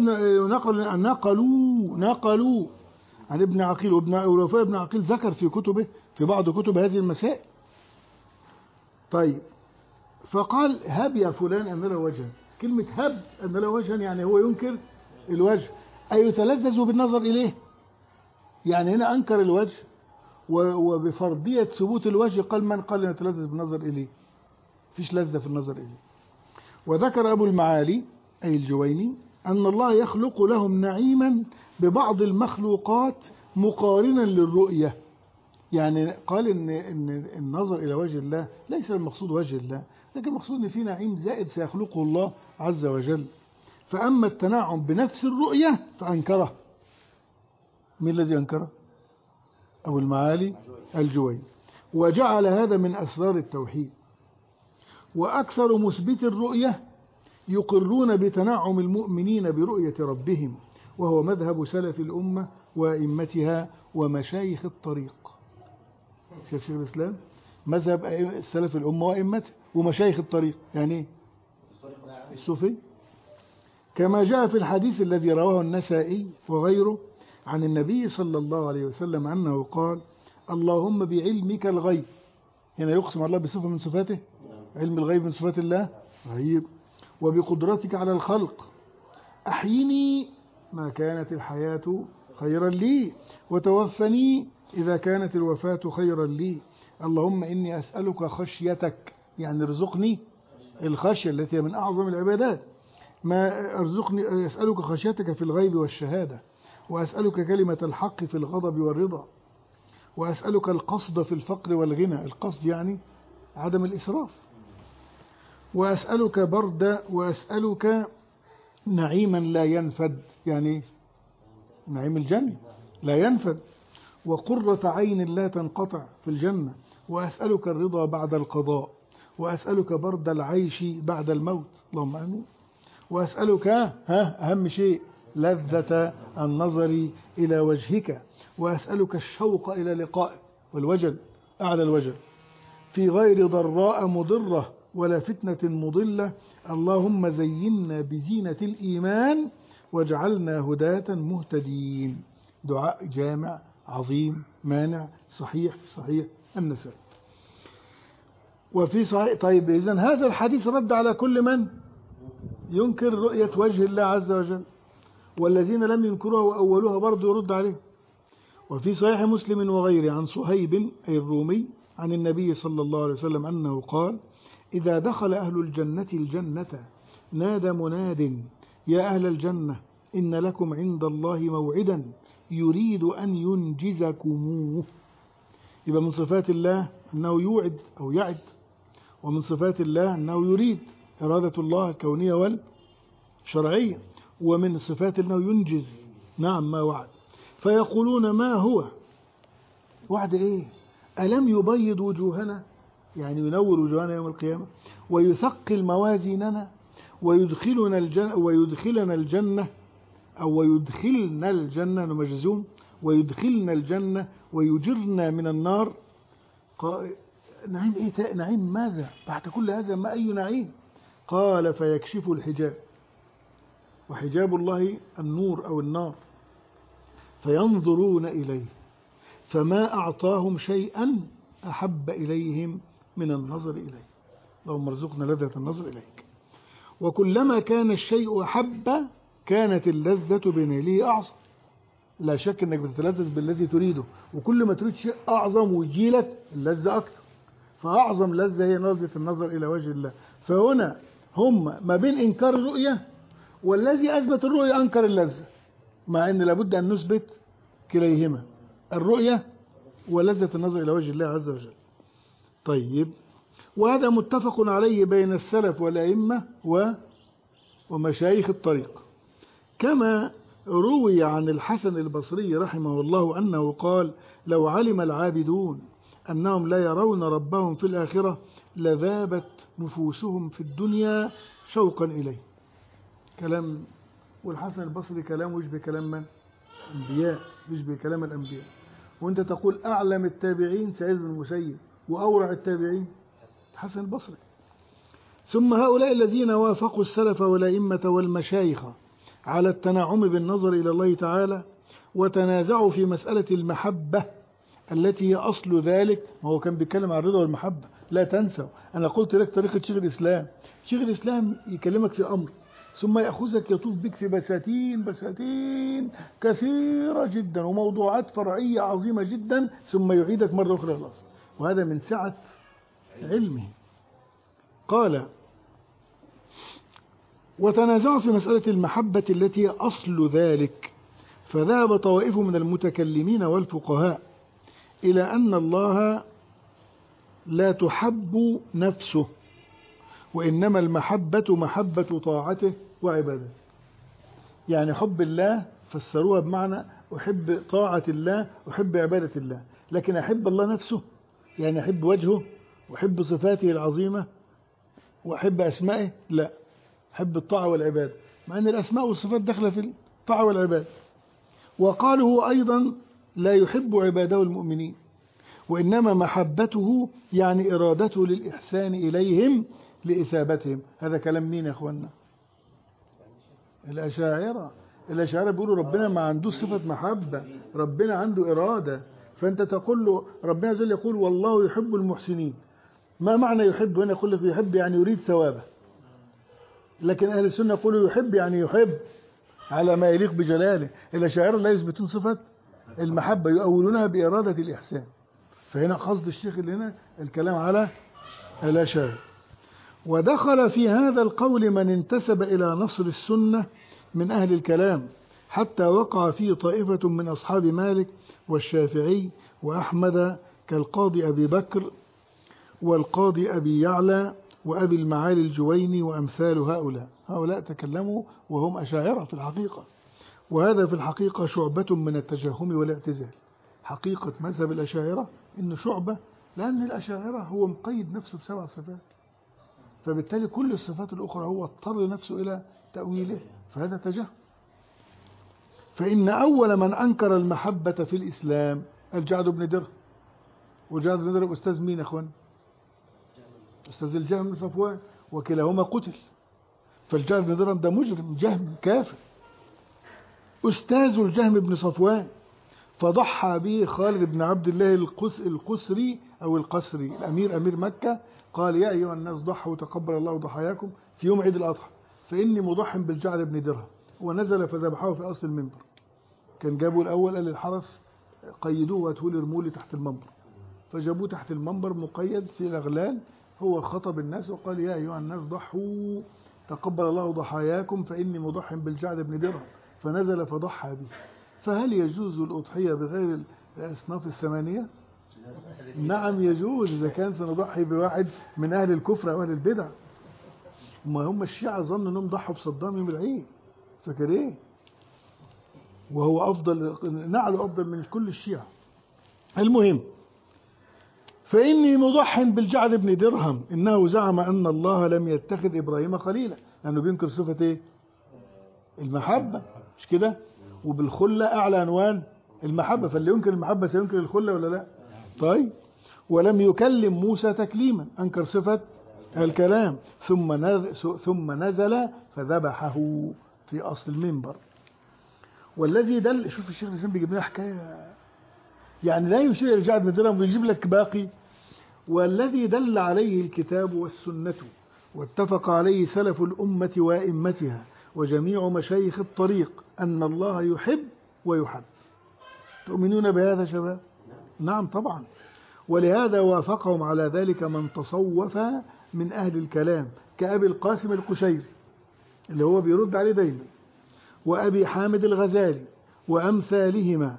نقلوا عن ابن عقيل، وابن الوفاء ابن عقيل ذكر في كتبه في بعض كتب هذه المسائل. طيب، فقال: هب يا فلان أن له وجها. كلمة هب أن له وجها يعني هو ينكر الوجه، أي يتلذذ بالنظر إليه. يعني هنا أنكر الوجه، وبفرضية ثبوت الوجه قال من قال يتلذذ بالنظر إليه؟ فيش لذة في النظر إليه. وذكر أبو المعالي أي الجويني أن الله يخلق لهم نعيما ببعض المخلوقات مقارنا للرؤية. يعني قال إن النظر إلى وجه الله ليس المقصود وجه الله، لكن المقصود إن في نعيم زائد سيخلقه الله عز وجل. فأما التنعم بنفس الرؤية فأنكره. من الذي أنكره؟ أبو المعالي الجويني، وجعل هذا من أسرار التوحيد. وأكثر مثبت الرؤية يقرون بتنعم المؤمنين برؤية ربهم، وهو مذهب سلف الأمة وأئمتها ومشايخ الطريق. شيخ الإسلام مذهب سلف الأمة وأئمته ومشايخ الطريق، يعني إيه؟ الصوفي. كما جاء في الحديث الذي رواه النسائي وغيره عن النبي صلى الله عليه وسلم أنه قال: اللهم بعلمك الغيب. هنا يقسم الله بصفة من صفاته، علم الغيب من صفات الله، غيب. وبقدرتك على الخلق أحيني ما كانت الحياة خيرا لي، وتوفني إذا كانت الوفاة خيرا لي. اللهم إني أسألك خشيتك، يعني ارزقني الخشية التي هي من أعظم العبادات. ما ارزقني، أسألك خشيتك في الغيب والشهادة، وأسألك كلمة الحق في الغضب والرضا، وأسألك القصد في الفقر والغنى، القصد يعني عدم الإسراف، وأسألك نعيما لا ينفد، يعني نعيم الجنة لا ينفد، وقرة عين لا تنقطع في الجنة، وأسألك الرضا بعد القضاء، وأسألك برد العيش بعد الموت، اللهم آمين. وأسألك أهم شيء لذة النظر إلى وجهك، وأسألك الشوق إلى لقائك، والوجل أعلى الوجل، في غير ضراء مضرة ولا فتنة مضلة. اللهم زينا بزينة الإيمان واجعلنا هداة مهتدين. دعاء جامع عظيم مانع صحيح النسائي. وفي صحيح. طيب إذن هذا الحديث رد على كل من ينكر رؤية وجه الله عز وجل، والذين لم ينكروها وأولوها برضو يرد عليه. وفي صحيح مسلم وغيره عن صهيب أي الرومي عن النبي صلى الله عليه وسلم أنه قال: إذا دخل أهل الجنة الجنة نادى مناد يا أهل الجنة إن لكم عند الله موعدا يريد أن ينجزكموه. يبقى من صفات الله أنه يوعد أو يعد، ومن صفات الله أنه يريد، إرادة الله الكونية والشرعية، ومن صفات أنه ينجز، نعم ما وعد. فيقولون ما هو وعد إيه؟ ألم يبيض وجوهنا، يعني ينور وجوهنا يوم القيامة، ويثقل موازيننا، ويدخلنا الجنة أو ويدخلنا الجنة مجزوم، ويدخلنا الجنة ويجرنا من النار. نعيم إيه؟ نعيم ماذا بعد كل هذا؟ ما أي نعيم؟ قال: فيكشف الحجاب، وحجاب الله النور أو النار، فينظرون إليه، فما أعطاهم شيئا أحب إليهم من النظر إليه. اللهم ارزقنا لذة النظر إليك. وكلما كان الشيء أحب كانت اللذة بنيله أعظم. لا شك أنك بتتلذذ بالذي تريده، وكل ما تريد شيء أعظم ويجيلك اللذة أكثر، فأعظم لذة هي لذة النظر إلى وجه الله. فهنا هم ما بين إنكار الرؤية، والذي أثبت الرؤية أنكر اللذة، مع أن لابد أن نثبت كليهما، الرؤية ولذة النظر إلى وجه الله عز وجل. طيب، وهذا متفق عليه بين السلف والأئمة ومشايخ الطريق، كما روي عن الحسن البصري رحمه الله أنه قال: لو علم العابدون أنهم لا يرون ربهم في الآخرة لذابت نفوسهم في الدنيا شوقا إليه. كلام، والحسن البصري كلامه يشبه كلام من؟ أنبياء، يشبه كلام الأنبياء. وأنت تقول أعلم التابعين سعيد بن المسيب، وأورع التابعين الحسن البصري. ثم هؤلاء الذين وافقوا السلف والأئمة والمشايخ على التنعم بالنظر إلى الله تعالى، وتنازعوا في مسألة المحبة التي هي أصل ذلك. ما هو كان بيتكلم عن الرضا والمحبة، لا تنسوا. أنا قلت لك طريقة شيخ الإسلام. شيخ الإسلام يكلمك في أمر، ثم يأخذك يطوف بك في بساتين كثيرة جدا وموضوعات فرعية عظيمة جدا، ثم يعيدك مرة أخرى الأصل، وهذا من سعة علمه. قال: وتنازعوا في مسألة المحبة التي هي أصل ذلك، فذهب طوائف من المتكلمين والفقهاء إلى أن الله لا تحب نفسه، وإنما المحبة محبة طاعته وعبادته. يعني حب الله فسروها بمعنى أحب طاعة الله، أحب عبادة الله. لكن أحب الله نفسه، يعني أحب وجهه وأحب صفاته العظيمة وأحب أسمائه، لا، أحب الطاعة والعبادة، مع أن الأسماء والصفات داخلة في الطاعة والعبادة. وقالوا هو أيضا لا يحب عباده المؤمنين، وإنما محبته يعني إرادته للإحسان إليهم لإثابتهم. هذا كلام مين يا أخوانا؟ الأشاعرة بيقولوا ربنا ما عنده صفة محبة، ربنا عنده إرادة. فأنت تقول له ربنا جل يقول والله يحب المحسنين. ما معنى يحب هنا؟ يقول لك يحب يعني يريد ثوابه، لكن أهل السنة يقولوا يحب يعني يحب على ما يليق بجلاله. الأشاعرة لا يثبتون صفة المحبة، يؤولونها بإرادة الإحسان. فهنا قصد الشيخ اللي هنا الكلام على الأشاعرة. ودخل في هذا القول من انتسب إلى نصر السنة من أهل الكلام، حتى وقع فيه طائفة من أصحاب مالك والشافعي وأحمد كالقاضي أبي بكر والقاضي أبي يعلى وأبي المعالي الجويني وأمثال هؤلاء تكلموا وهم أشاعرة في الحقيقة. وهذا في الحقيقة شعبة من التجهم والاعتزال. حقيقة مذهب الأشاعرة إنه شعبة، لأن الأشاعرة هو مقيد نفسه ب7 صفات، فبالتالي كل الصفات الأخرى هو اضطر نفسه إلى تأويله، فهذا تجهم. فإن أول من أنكر المحبة في الإسلام الجعد بن درهم. وجعد بن درهم أستاذ مين يا أخوان؟ أستاذ الجهم بن صفوان، وكلاهما قتل. فالجعد بن درهم ده مجرم جهم كافر، أستاذ الجهم بن صفوان، فضحى به خالد بن عبد الله القسري أو القسري الأمير أمير مكة. قال يا أيها الناس ضحوا تقبل الله ضحاياكم في يوم عيد الأضحى فإني مضح بالجعد بن درهم. ونزل فذبحه في أصل المنبر. كان جابوا الأول قال للحرس قيدوه واتوه لي رمولي تحت المنبر، فجابوه تحت المنبر مقيد في الأغلال. هو خطب الناس وقال يا أيها الناس ضحوا تقبل الله ضحاياكم فإني مضح بالجعد بن درهم، فنزل فضحى به. فهل يجوز الأضحية بغير الأصناف الثمانية؟ نعم يجوز، إذا كان سنضحي بواحد من أهل الكفر أو أهل البدع. ما هم الشيعة ظنوا أنهم ضحوا بصدام يوم العيد، فاكر إيه؟ وهو أفضل، نعله أفضل من كل الشيعة. المهم، فإني مضح بالجعد بن درهم إنه زعم أن الله لم يتخذ إبراهيم خليلا، لأنه بينكر صفة إيه؟ المحبة، مش كده؟ وبالخلة أعلى عنوان المحبة، فاللي ينكر المحبة سينكر الخلة ولا لا؟ طيب. ولم يكلم موسى تكليما، أنكر صفة الكلام. ثم نزل فذبحه في أصل المنبر. والذي دل، شوف الشيخ الإسلام بيجيب لنا حكاية، يعني لا يشير إلى الجعد بن درهم ويجيب لك باقي. والذي دل عليه الكتاب والسنة واتفق عليه سلف الأمة وأئمتها وجميع مشايخ الطريق أن الله يحب ويحب. تؤمنون بهذا شباب؟ نعم طبعا. ولهذا وافقهم على ذلك من تصوف من أهل الكلام كأبي القاسم القشيري اللي هو بيرد عليه دايما، وأبي حامد الغزالي وأمثالهما.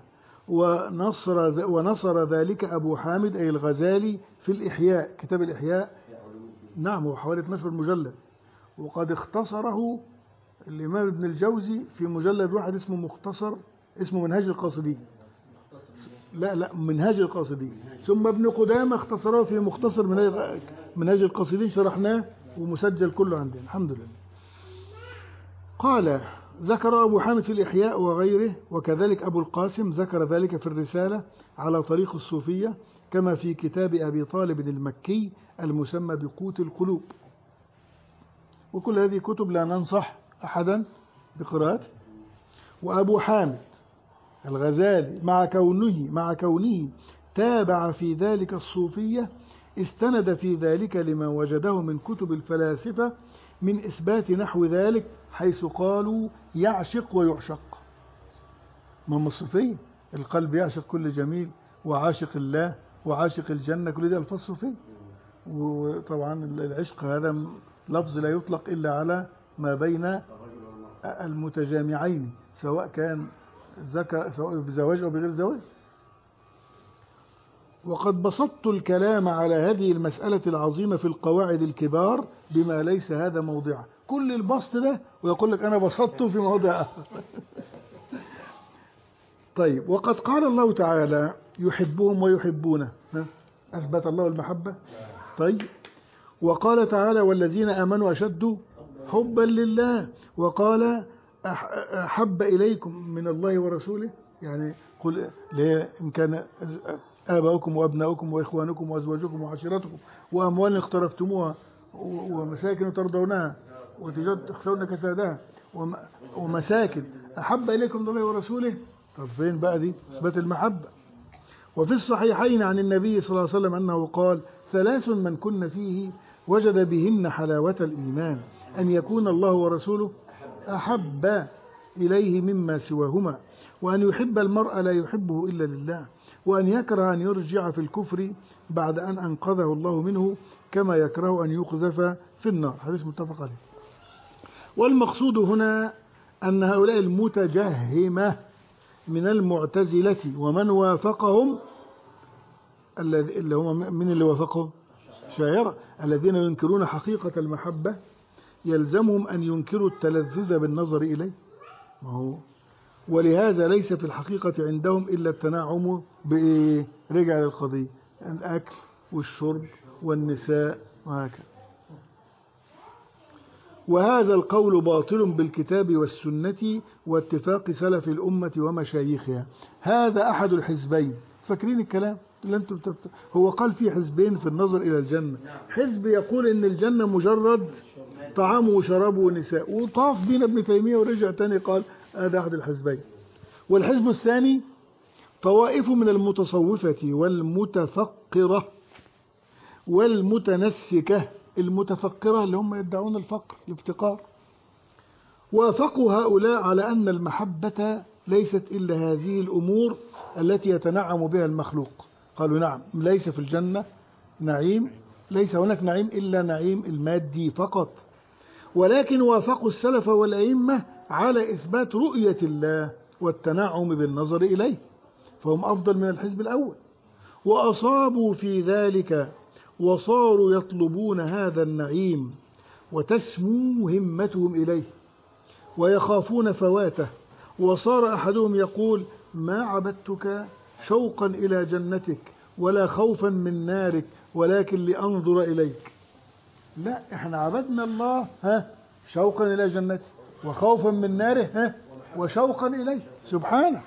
ونصر ذلك أبو حامد أي الغزالي في الإحياء، كتاب الإحياء. نعم، هو حوالي 12 مجلد، وقد اختصره الإمام ابن الجوزي في مجلد واحد اسمه مختصر، اسمه منهاج القاصدين. لا منهاج القاصدين. ثم ابن قدامة اختصره في مختصر منهاج القاصدين، شرحناه ومسجل كله عندنا الحمد لله. قال ذكر أبو حامد في الإحياء وغيره، وكذلك أبو القاسم ذكر ذلك في الرسالة على طريق الصوفية، كما في كتاب أبي طالب المكي المسمى بقوت القلوب. وكل هذه كتب لا ننصح أحدا بقراءته. وأبو حامد الغزالي مع كونه تابع في ذلك الصوفية، استند في ذلك لما وجده من كتب الفلاسفة من إثبات نحو ذلك، حيث قالوا يعشق ويعشق. ما هم الصوفية، القلب يعشق كل جميل، وعاشق الله وعاشق الجنة، كل ده الفاظ صوفية. وطبعا العشق هذا لفظ لا يطلق إلا على ما بين المتجامعين، سواء كان سواء بزواج أو بغير زواج. وقد بسطت الكلام على هذه المسألة العظيمة في القواعد الكبار بما ليس هذا موضعه. كل البسط ده ويقول لك أنا بسطته في موضع آخر. طيب، وقد قال الله تعالى يحبهم ويحبونه، أثبت الله المحبة. طيب، وقال تعالى والذين آمنوا أشد حبا لله، وقال أحب إليكم من الله ورسوله، يعني قل إن كان آباؤكم وأبناؤكم وإخوانكم وأزواجكم وعشيرتكم وأموال اقترفتموها ومساكن ترضونها وتجارة تخشون كسادها ومساكن أحب إليكم من الله ورسوله. طب فين بقى دي إثبات المحبة؟ وفي الصحيحين عن النبي صلى الله عليه وسلم أنه قال 3 من كن فيه وجد بهن حلاوة الإيمان، أن يكون الله ورسوله أحب إليه مما سواهما، وأن يحب المرء لا يحبه إلا لله، وأن يكره أن يرجع في الكفر بعد أن أنقذه الله منه، كما يكره أن يقذف في النار. حديث متفق عليه. والمقصود هنا أن هؤلاء المتجهمة من المعتزلة ومن وافقهم، اللي هم من اللي وافقهم شاعرة الذين ينكرون حقيقة المحبة، يلزمهم أن ينكروا التلذذ بالنظر إليه. ما هو ولهذا ليس في الحقيقة عندهم إلا التنعم بإيه؟ رجع للقضية، الأكل والشرب والنساء وهكذا. وهذا القول باطل بالكتاب والسنة واتفاق سلف الأمة ومشايخها. هذا أحد الحزبين. فاكرين الكلام اللي انتم هو قال في حزبين في النظر إلى الجنة. حزب يقول إن الجنة مجرد طعام وشراب ونساء، وطاف بين ابن تيمية ورجع تاني قال هذا أحد الحزبين. والحزب الثاني طوائف من المتصوفة والمتفقرة والمتنسكة. المتفقرة اللي هم يدعون الفقر الافتقار. وافقوا هؤلاء على أن المحبة ليست إلا هذه الأمور التي يتنعم بها المخلوق. قالوا نعم، ليس في الجنة نعيم، ليس هناك نعيم إلا نعيم المادي فقط. ولكن وافقوا السلف والأئمة على إثبات رؤية الله والتنعم بالنظر إليه، فهم أفضل من الحزب الأول. وأصابوا في ذلك وصاروا يطلبون هذا النعيم وتسمو همتهم إليه ويخافون فواته. وصار أحدهم يقول ما عبدتك شوقا إلى جنتك ولا خوفا من نارك ولكن لأنظر إليك. لا، احنا عبدنا الله شوقا إلى جنته وخوفا من ناره وشوقا إليه سبحانه.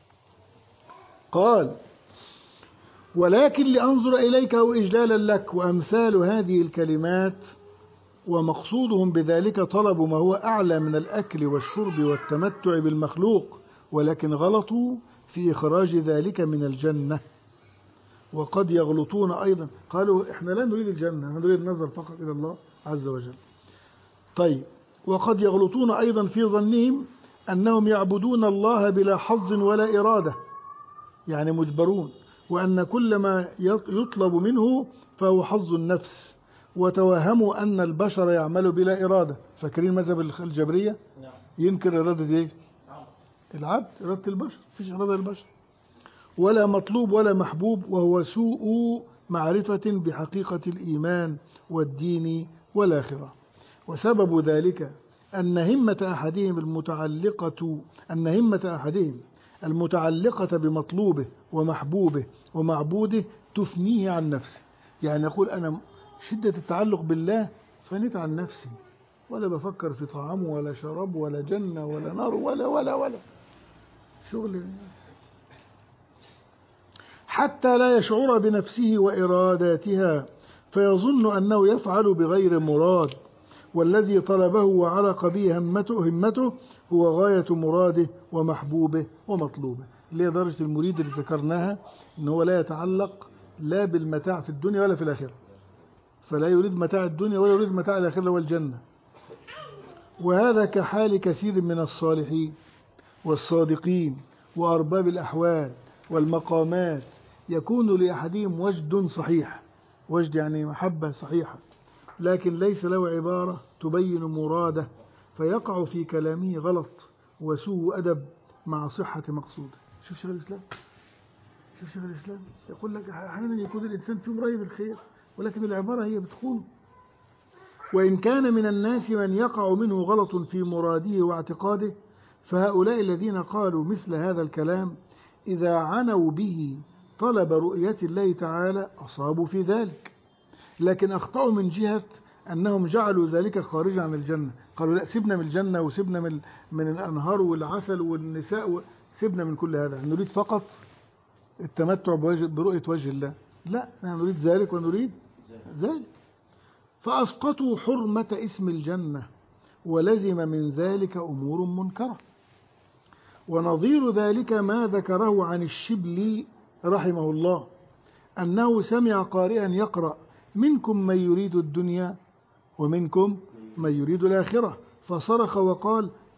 قال ولكن لأنظر إليك أو إجلالا لك، وأمثال هذه الكلمات. ومقصودهم بذلك طلب ما هو أعلى من الأكل والشرب والتمتع بالمخلوق، ولكن غلطوا في إخراج ذلك من الجنة. وقد يغلطون أيضا، قالوا إحنا لا نريد الجنة، نريد النظر فقط إلى الله عز وجل. طيب، وقد يغلطون أيضا في ظنهم أنهم يعبدون الله بلا حظ ولا إرادة، يعني مجبرون، وأن كل ما يطلب منه فهو حظ النفس، وتوهموا أن البشر يعمل بلا إرادة. فاكرين مذهب الجبرية؟ ينكر إرادة إيه؟ العبد، إرادة البشر، فيش إرادة البشر، ولا مطلوب ولا محبوب، وهو سوء معرفة بحقيقة الإيمان والدين والآخرة. وسبب ذلك أن همة أحدهم المتعلقة بمطلوبه ومحبوبه ومعبوده تفنيه عن نفسه. يعني يقول أنا شدة التعلق بالله فنيت عن نفسي، ولا بفكر في طعام ولا شراب ولا جنة ولا نار ولا شغل، حتى لا يشعر بنفسه وإراداتها، فيظن أنه يفعل بغير مراد، والذي طلبه وعلق به همته هو غاية مراده ومحبوبه ومطلوبه، اللي هي درجة المريد اللي ذكرناها، أنه لا يتعلق لا بالمتاع في الدنيا ولا في الآخرة، فلا يريد متاع الدنيا ولا يريد متاع الآخرة والجنة. وهذا كحال كثير من الصالحين والصادقين وأرباب الأحوال والمقامات، يكون لأحدهم وجد صحيح، وجد يعني محبة صحيحة، لكن ليس له عبارة تبين مراده، فيقع في كلامه غلط وسوء أدب مع صحة مقصوده. شوف شيخ الإسلام يقول لك أحيانا يكون الإنسان في مريد الخير، ولكن العبارة هي بتخون. وإن كان من الناس من يقع منه غلط في مراده واعتقاده، فهؤلاء الذين قالوا مثل هذا الكلام إذا عنوا به طلب رؤية الله تعالى أصابوا في ذلك، لكن أخطأوا من جهة أنهم جعلوا ذلك خارجا عن الجنة. قالوا لا، سيبنا من الجنة وسيبنا من الأنهار والعسل والنساء، سيبنا من كل هذا، نريد فقط التمتع برؤية وجه الله. لا، نريد ذلك ونريد ذلك، فأسقطوا حرمة اسم الجنة، ولزم من ذلك أمور منكرة. ونظير ذلك ما ذكره عن الشبلي رحمه الله، أنه سمع قارئا يقرأ منكم من يريد الدنيا ومنكم من يريد الآخرة، فصرخ وقال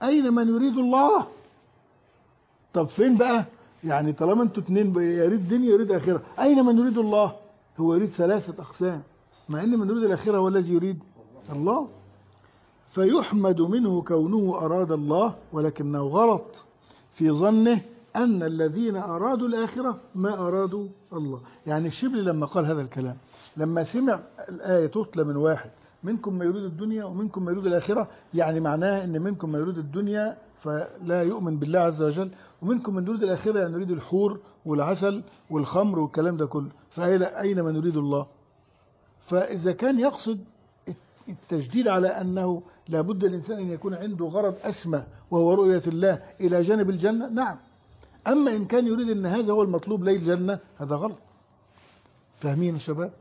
أين من يريد الله؟ طب فين بقى؟ يعني طالما انتوا اتنين يريد دنيا يريد آخرة، أين من يريد الله؟ هو يريد ثلاثة أقسام، مع أن من يريد الآخرة هو الذي يريد الله. فيحمد منه كونه أراد الله، ولكنه غلط في ظنه أن الذين أرادوا الآخرة ما أرادوا الله. يعني الشبلي لما قال هذا الكلام، لما سمع الآية تطلى من واحد منكم ما يريد الدنيا ومنكم ما يريد الآخرة، يعني معناها أن منكم ما يريد الدنيا فلا يؤمن بالله عز وجل، ومنكم من يريد الآخرة يعني يريد الحور والعسل والخمر والكلام ده كله، فأين من يريد الله؟ فإذا كان يقصد التجديد على أنه لابد الإنسان أن يكون عنده غرض أسمى وهو رؤية الله إلى جانب الجنة، نعم. أما إن كان يريد أن هذا هو المطلوب لي الجنة، هذا غلط. فاهمين يا شباب؟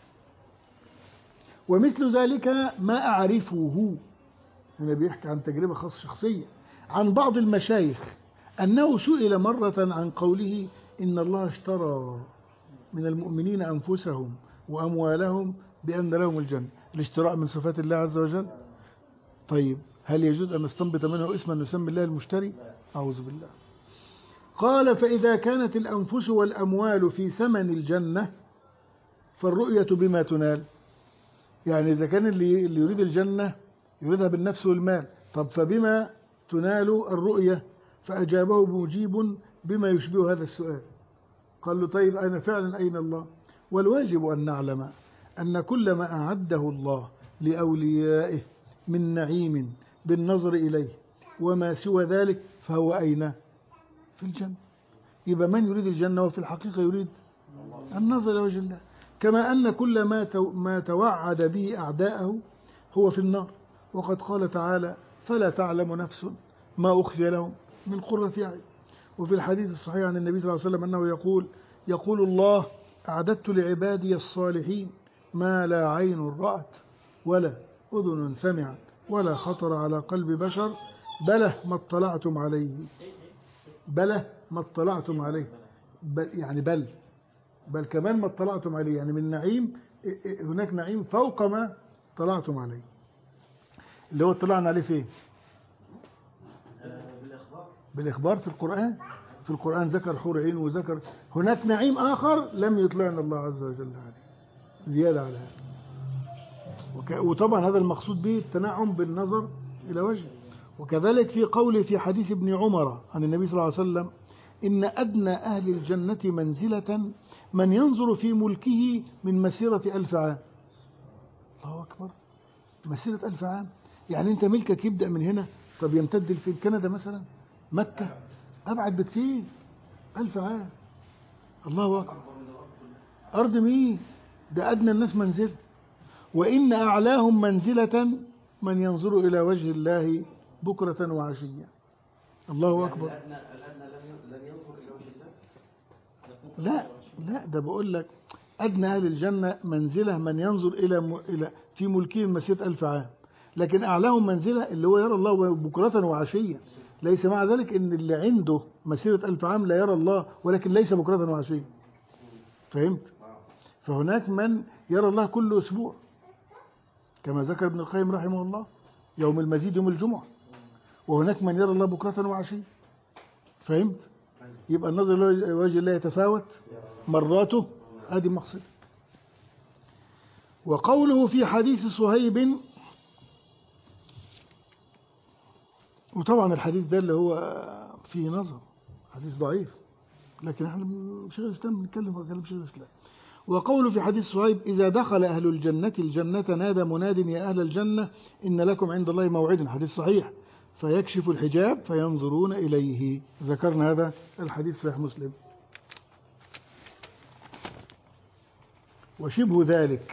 ومثل ذلك ما أعرفه، هنا بيحكي عن تجربة خاصة شخصية عن بعض المشايخ أنه سئل مرة عن قوله إن الله اشترى من المؤمنين أنفسهم وأموالهم بأن لهم الجنة. الاشتراء من صفات الله عز وجل. طيب هل يجوز أن نستنبط منه اسما نسمي الله المشتري؟ أعوذ بالله. قال فإذا كانت الأنفس والأموال في ثمن الجنة فالرؤية بما تنال. يعني إذا كان اللي يريد الجنة يريدها بالنفس والمال، طب فبما تنال الرؤية؟ فأجابه مجيب بما يشبه هذا السؤال. قال له طيب أنا فعلا أين الله؟ والواجب أن نعلم أن كل ما أعده الله لأوليائه من نعيم بالنظر إليه وما سوى ذلك فهو أين؟ في الجنة. يبقى من يريد الجنة وفي الحقيقة يريد النظر إلى وجه الله، كما أن كل ما توعد به أعداءه هو في النار. وقد قال تعالى فلا تعلم نفس ما أخفي لهم من قرة أعين. وفي الحديث الصحيح عن النبي صلى الله عليه وسلم أنه يقول الله أعددت لعبادي الصالحين ما لا عين رأت ولا أذن سمعت ولا خطر على قلب بشر بله ما اطلعتم عليه. بله ما اطلعتم عليه، يعني بل كمان ما اطلعتم عليه، يعني من نعيم هناك نعيم فوق ما اطلعتم عليه. اللي هو اطلعنا عليه فين؟ بالإخبار في القرآن. في القرآن ذكر حور عين وذكر هناك نعيم آخر لم يطلعنا الله عز وجل عليه زيادة على هذا. وطبعا هذا المقصود به التنعم بالنظر إلى وجهه. وكذلك في قوله في حديث ابن عمر عن النبي صلى الله عليه وسلم إن أدنى أهل الجنة منزلة من ينظر في ملكه من مسيرة 1000 عام. الله أكبر، مسيرة 1000 عام، يعني أنت ملكك يبدأ من هنا، طب يمتد في كندا مثلا، مكة أبعد بكثير 1000 عام. الله أكبر، أرض مين؟ ده أدنى الناس منزلة. وإن أعلاهم منزلة من ينظر إلى وجه الله بكرة وعشية. الله أكبر. الأدنى لن ينظر إلى وجه الله؟ لا ده بقول لك أدنى أهل الجنة منزلة من ينظر إلى في ملكه مسيرة 1000 عام، لكن أعلاهم منزلة اللي هو يرى الله بكرة وعشية. ليس مع ذلك إن اللي عنده مسيرة 1000 عام لا يرى الله، ولكن ليس بكرة وعشية. فهمت؟ فهناك من يرى الله كل أسبوع كما ذكر ابن القيم رحمه الله، يوم المزيد يوم الجمعة. وهناك من يرى الله بكرة وعشية. فهمت؟ يبقى النظر إلى وجه الله يتفاوت مراته، هذه مقصد. وقوله في حديث صهيب، وطبعا الحديث ده اللي هو فيه نظر، حديث ضعيف، لكن احنا شيخ الإسلام بنتكلم في كلام شيخ الإسلام. وقوله في حديث صهيب إذا دخل أهل الجنة نادى مناد يا أهل الجنة إن لكم عند الله موعد، حديث صحيح، فيكشف الحجاب فينظرون إليه. ذكرنا هذا الحديث في صحيح مسلم. وشبه ذلك.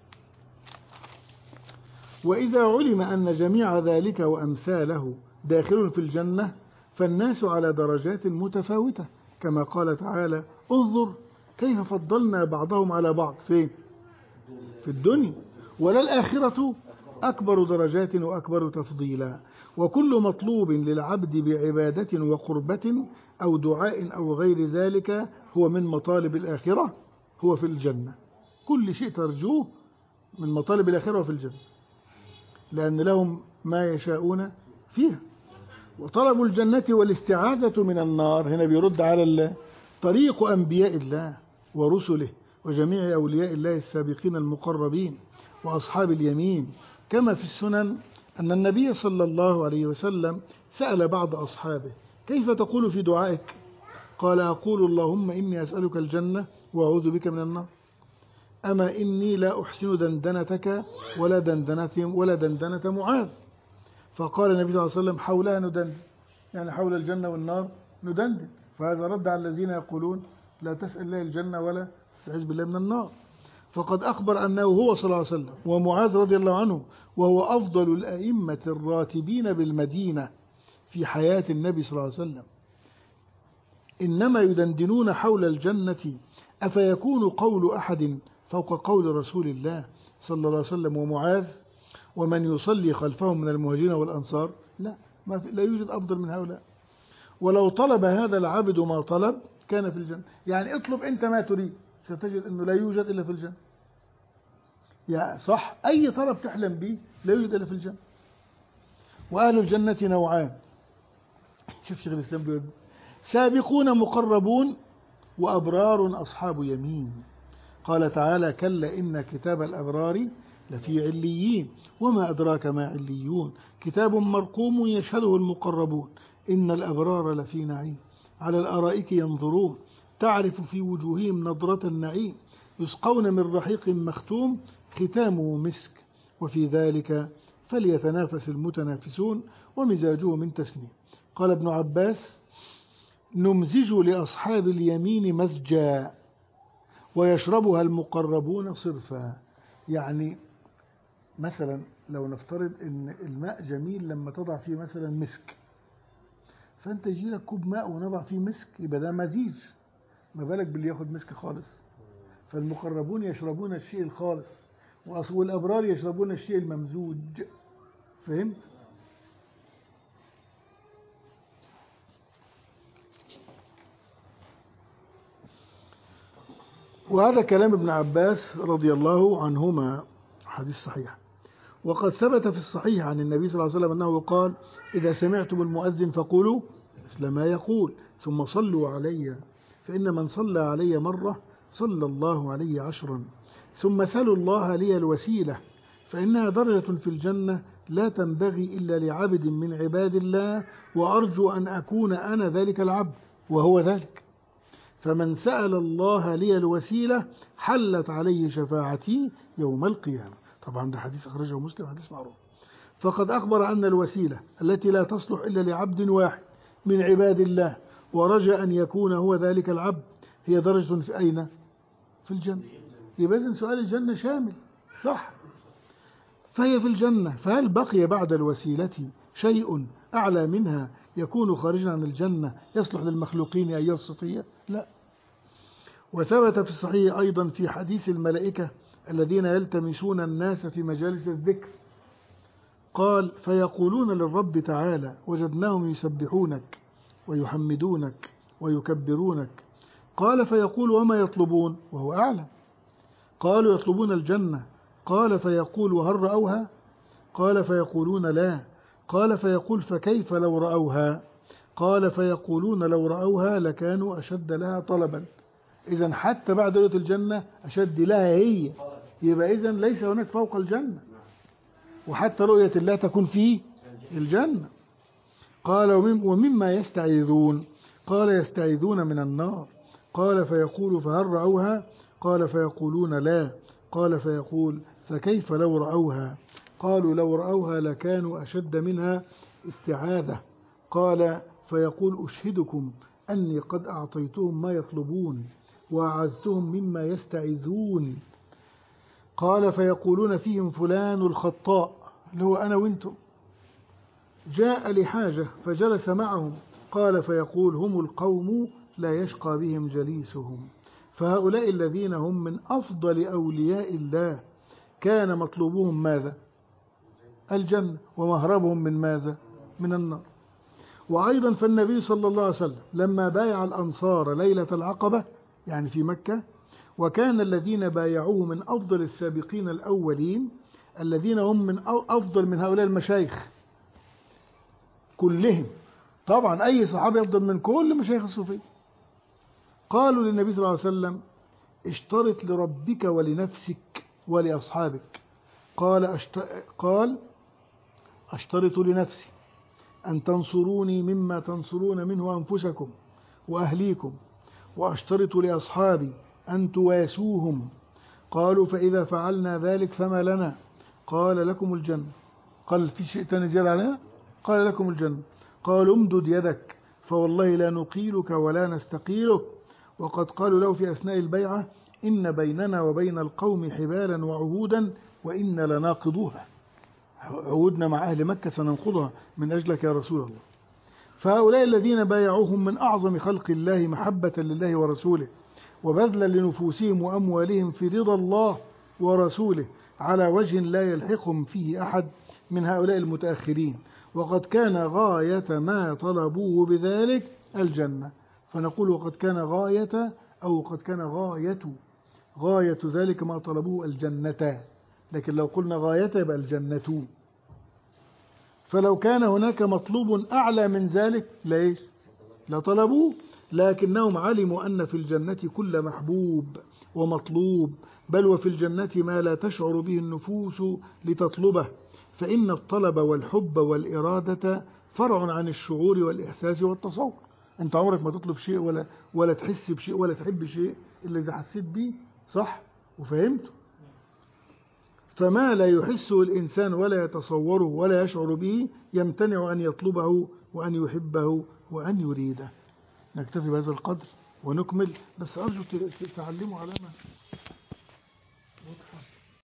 وإذا علم أن جميع ذلك وأمثاله داخل في الجنة فالناس على درجات متفاوتة، كما قال تعالى انظر كيف فضلنا بعضهم على بعض فين؟ في الدنيا، وللآخرة أكبر درجات وأكبر تفضيلا. وكل مطلوب للعبد بعبادة وقربة أو دعاء أو غير ذلك هو من مطالب الآخرة هو في الجنة. كل شيء ترجوه من مطالب الآخرة في الجنة، لأن لهم ما يشاءون فيها. وطلب الجنة والاستعاذة من النار هنا بيرد على طريق أنبياء الله ورسله وجميع أولياء الله السابقين المقربين وأصحاب اليمين، كما في السنن أن النبي صلى الله عليه وسلم سأل بعض أصحابه: كيف تقول في دعائك؟ قال: أقول اللهم إني أسألك الجنة وأعوذ بك من النار، أما إني لا أحسن دندنتك ولا دندنة معاذ. فقال النبي صلى الله عليه وسلم: حولها ندندن، يعني حول الجنة والنار ندندن. فهذا رد على الذين يقولون لا تسأل الله الجنة ولا تستعيذ بالله من النار. فقد أخبر أنه هو صلى الله عليه وسلم ومعاذ رضي الله عنه وهو أفضل الأئمة الراتبين بالمدينة في حياة النبي صلى الله عليه وسلم إنما يدندنون حول الجنة، أفيكون قول أحد فوق قول رسول الله صلى الله عليه وسلم ومعاذ ومن يصلي خلفهم من المهاجرين والأنصار؟ لا يوجد أفضل من هؤلاء. ولو طلب هذا العبد ما طلب كان في الجنة. يعني اطلب أنت ما تريد ستجد أنه لا يوجد إلا في الجنة. يعني صح، أي طلب تحلم به لا يوجد إلا في الجنة. وأهل الجنة نوعان، شوف شيخ الإسلام بيقول: سابقون مقربون وأبرار أصحاب يمين. قال تعالى: كلا إن كتاب الأبرار لفي عليين وما أدراك ما عليون كتاب مرقوم يشهده المقربون إن الأبرار لفي نعيم على الأرائك ينظرون تعرف في وجوههم نضرة النعيم يسقون من رحيق مختوم ختامه مسك وفي ذلك فليتنافس المتنافسون ومزاجه من تسنيم. قال ابن عباس: نمزج لأصحاب اليمين مزجا ويشربها المقربون صرفا. يعني مثلا لو نفترض ان الماء جميل لما تضع فيه مثلا مسك، فانت يجي لك كوب ماء ونضع فيه مسك، يبقى ده مزيج، ما بالك باللي ياخد مسك خالص. فالمقربون يشربون الشيء الخالص والابرار يشربون الشيء الممزوج. فهمت؟ وهذا كلام ابن عباس رضي الله عنهما، حديث صحيح. وقد ثبت في الصحيح عن النبي صلى الله عليه وسلم أنه قال: إذا سمعتم المؤذن فقولوا مثل ما يقول ثم صلوا علي، فإن من صلى علي مرة صلى الله عليه 10. ثم سلوا الله لي الوسيلة فإنها درجة في الجنة لا تنبغي إلا لعبد من عباد الله، وأرجو أن أكون أنا ذلك العبد وهو ذلك. فمن سأل الله لي الوسيلة حلت عليه شفاعتي يوم القيامة. طبعا ده حديث أخرجه مسلم، حديث معروف. فقد أخبر أن الوسيلة التي لا تصلح إلا لعبد واحد من عباد الله ورجى أن يكون هو ذلك العبد هي درجة في أين؟ في الجنة. يبقى إذن سؤال الجنة شامل، صح؟ فهي في الجنة. فهل بقي بعد الوسيلة شيء أعلى منها يكون خارجا عن الجنة يصلح للمخلوقين أيها الصفية؟ لا. وثبت في الصحيح أيضا في حديث الملائكة الذين يلتمسون الناس في مجالس الذكر، قال: فيقولون للرب تعالى: وجدناهم يسبحونك ويحمدونك ويكبرونك. قال: فيقول: وما يطلبون؟ وهو أعلم. قالوا: يطلبون الجنة. قال: فيقول: وهل رأوها؟ قال: فيقولون: لا. قال: فيقول: فكيف لو رأوها؟ قال: فيقولون: لو رأوها لكانوا أشد لها طلبا. إذن حتى بعد رؤية الجنة أشد لها هي، يبقى إذن ليس هناك فوق الجنة، وحتى رؤية الله تكون في الجنة. قال: ومما يستعيذون؟ قال: يستعيذون من النار. قال: فيقول: فهل رأوها؟ قال: فيقولون: لا. قال: فيقول: فكيف لو رأوها؟ قالوا: لو رأوها لكانوا أشد منها استعاذة. قال: فيقول: أشهدكم أني قد أعطيتهم ما يطلبون وأعزتهم مما يستعيذون. قال: فيقولون فيهم فلان الخطاء، اللي هو أنا وإنتم، جاء لحاجة فجلس معهم. قال: فيقول: هم القوم لا يشقى بهم جليسهم. فهؤلاء الذين هم من أفضل أولياء الله كان مطلوبهم ماذا؟ الجنة، ومهربهم من ماذا؟ من النار. وأيضا فالنبي صلى الله عليه وسلم لما بايع الأنصار ليلة العقبة، يعني في مكة، وكان الذين بايعوه من أفضل السابقين الأولين الذين هم من أفضل من هؤلاء المشايخ كلهم، طبعا أي صحابي أفضل من كل مشايخ الصوفية. قالوا للنبي صلى الله عليه وسلم اشترط لربك ولنفسك ولأصحابك. قال أشترط لنفسي أن تنصروني مما تنصرون منه أنفسكم وأهليكم، وأشترط لأصحابي أن تواسوهم. قالوا فإذا فعلنا ذلك فما لنا؟ قال لكم الجنة. قال في شيء ثاني زيادة عليها؟ قال لكم الجنة. قالوا امدد يدك فوالله لا نقيلك ولا نستقيلك. وقد قالوا له في أثناء البيعة إن بيننا وبين القوم حبالا وعهودا وإن لناقضوها، عهودنا مع أهل مكة سننقضها من أجلك يا رسول الله. فهؤلاء الذين بايعوهم من أعظم خلق الله محبة لله ورسوله وبذلا لنفوسهم وأموالهم في رضا الله ورسوله على وجه لا يلحقهم فيه أحد من هؤلاء المتأخرين، وقد كان غاية ما طلبوه بذلك الجنة. فنقول وقد كان غاية أو قد كان غاية ذلك ما طلبوه الجنة، لكن لو قلنا غاية يبقى الجنة. فلو كان هناك مطلوب أعلى من ذلك ليش؟ لطلبوه، لكنهم علموا أن في الجنة كل محبوب ومطلوب، بل وفي الجنة ما لا تشعر به النفوس لتطلبه، فإن الطلب والحب والإرادة فرع عن الشعور والإحساس والتصور. أنت عمرك ما تطلب شيء ولا تحس بشيء ولا تحب شيء إلا إذا حسيت به، صح؟ وفهمته. فما لا يحسه الإنسان ولا يتصوره ولا يشعر به يمتنع أن يطلبه وأن يحبه وأن يريده. نكتفي بهذا القدر ونكمل، بس أرجو تعلموا علامة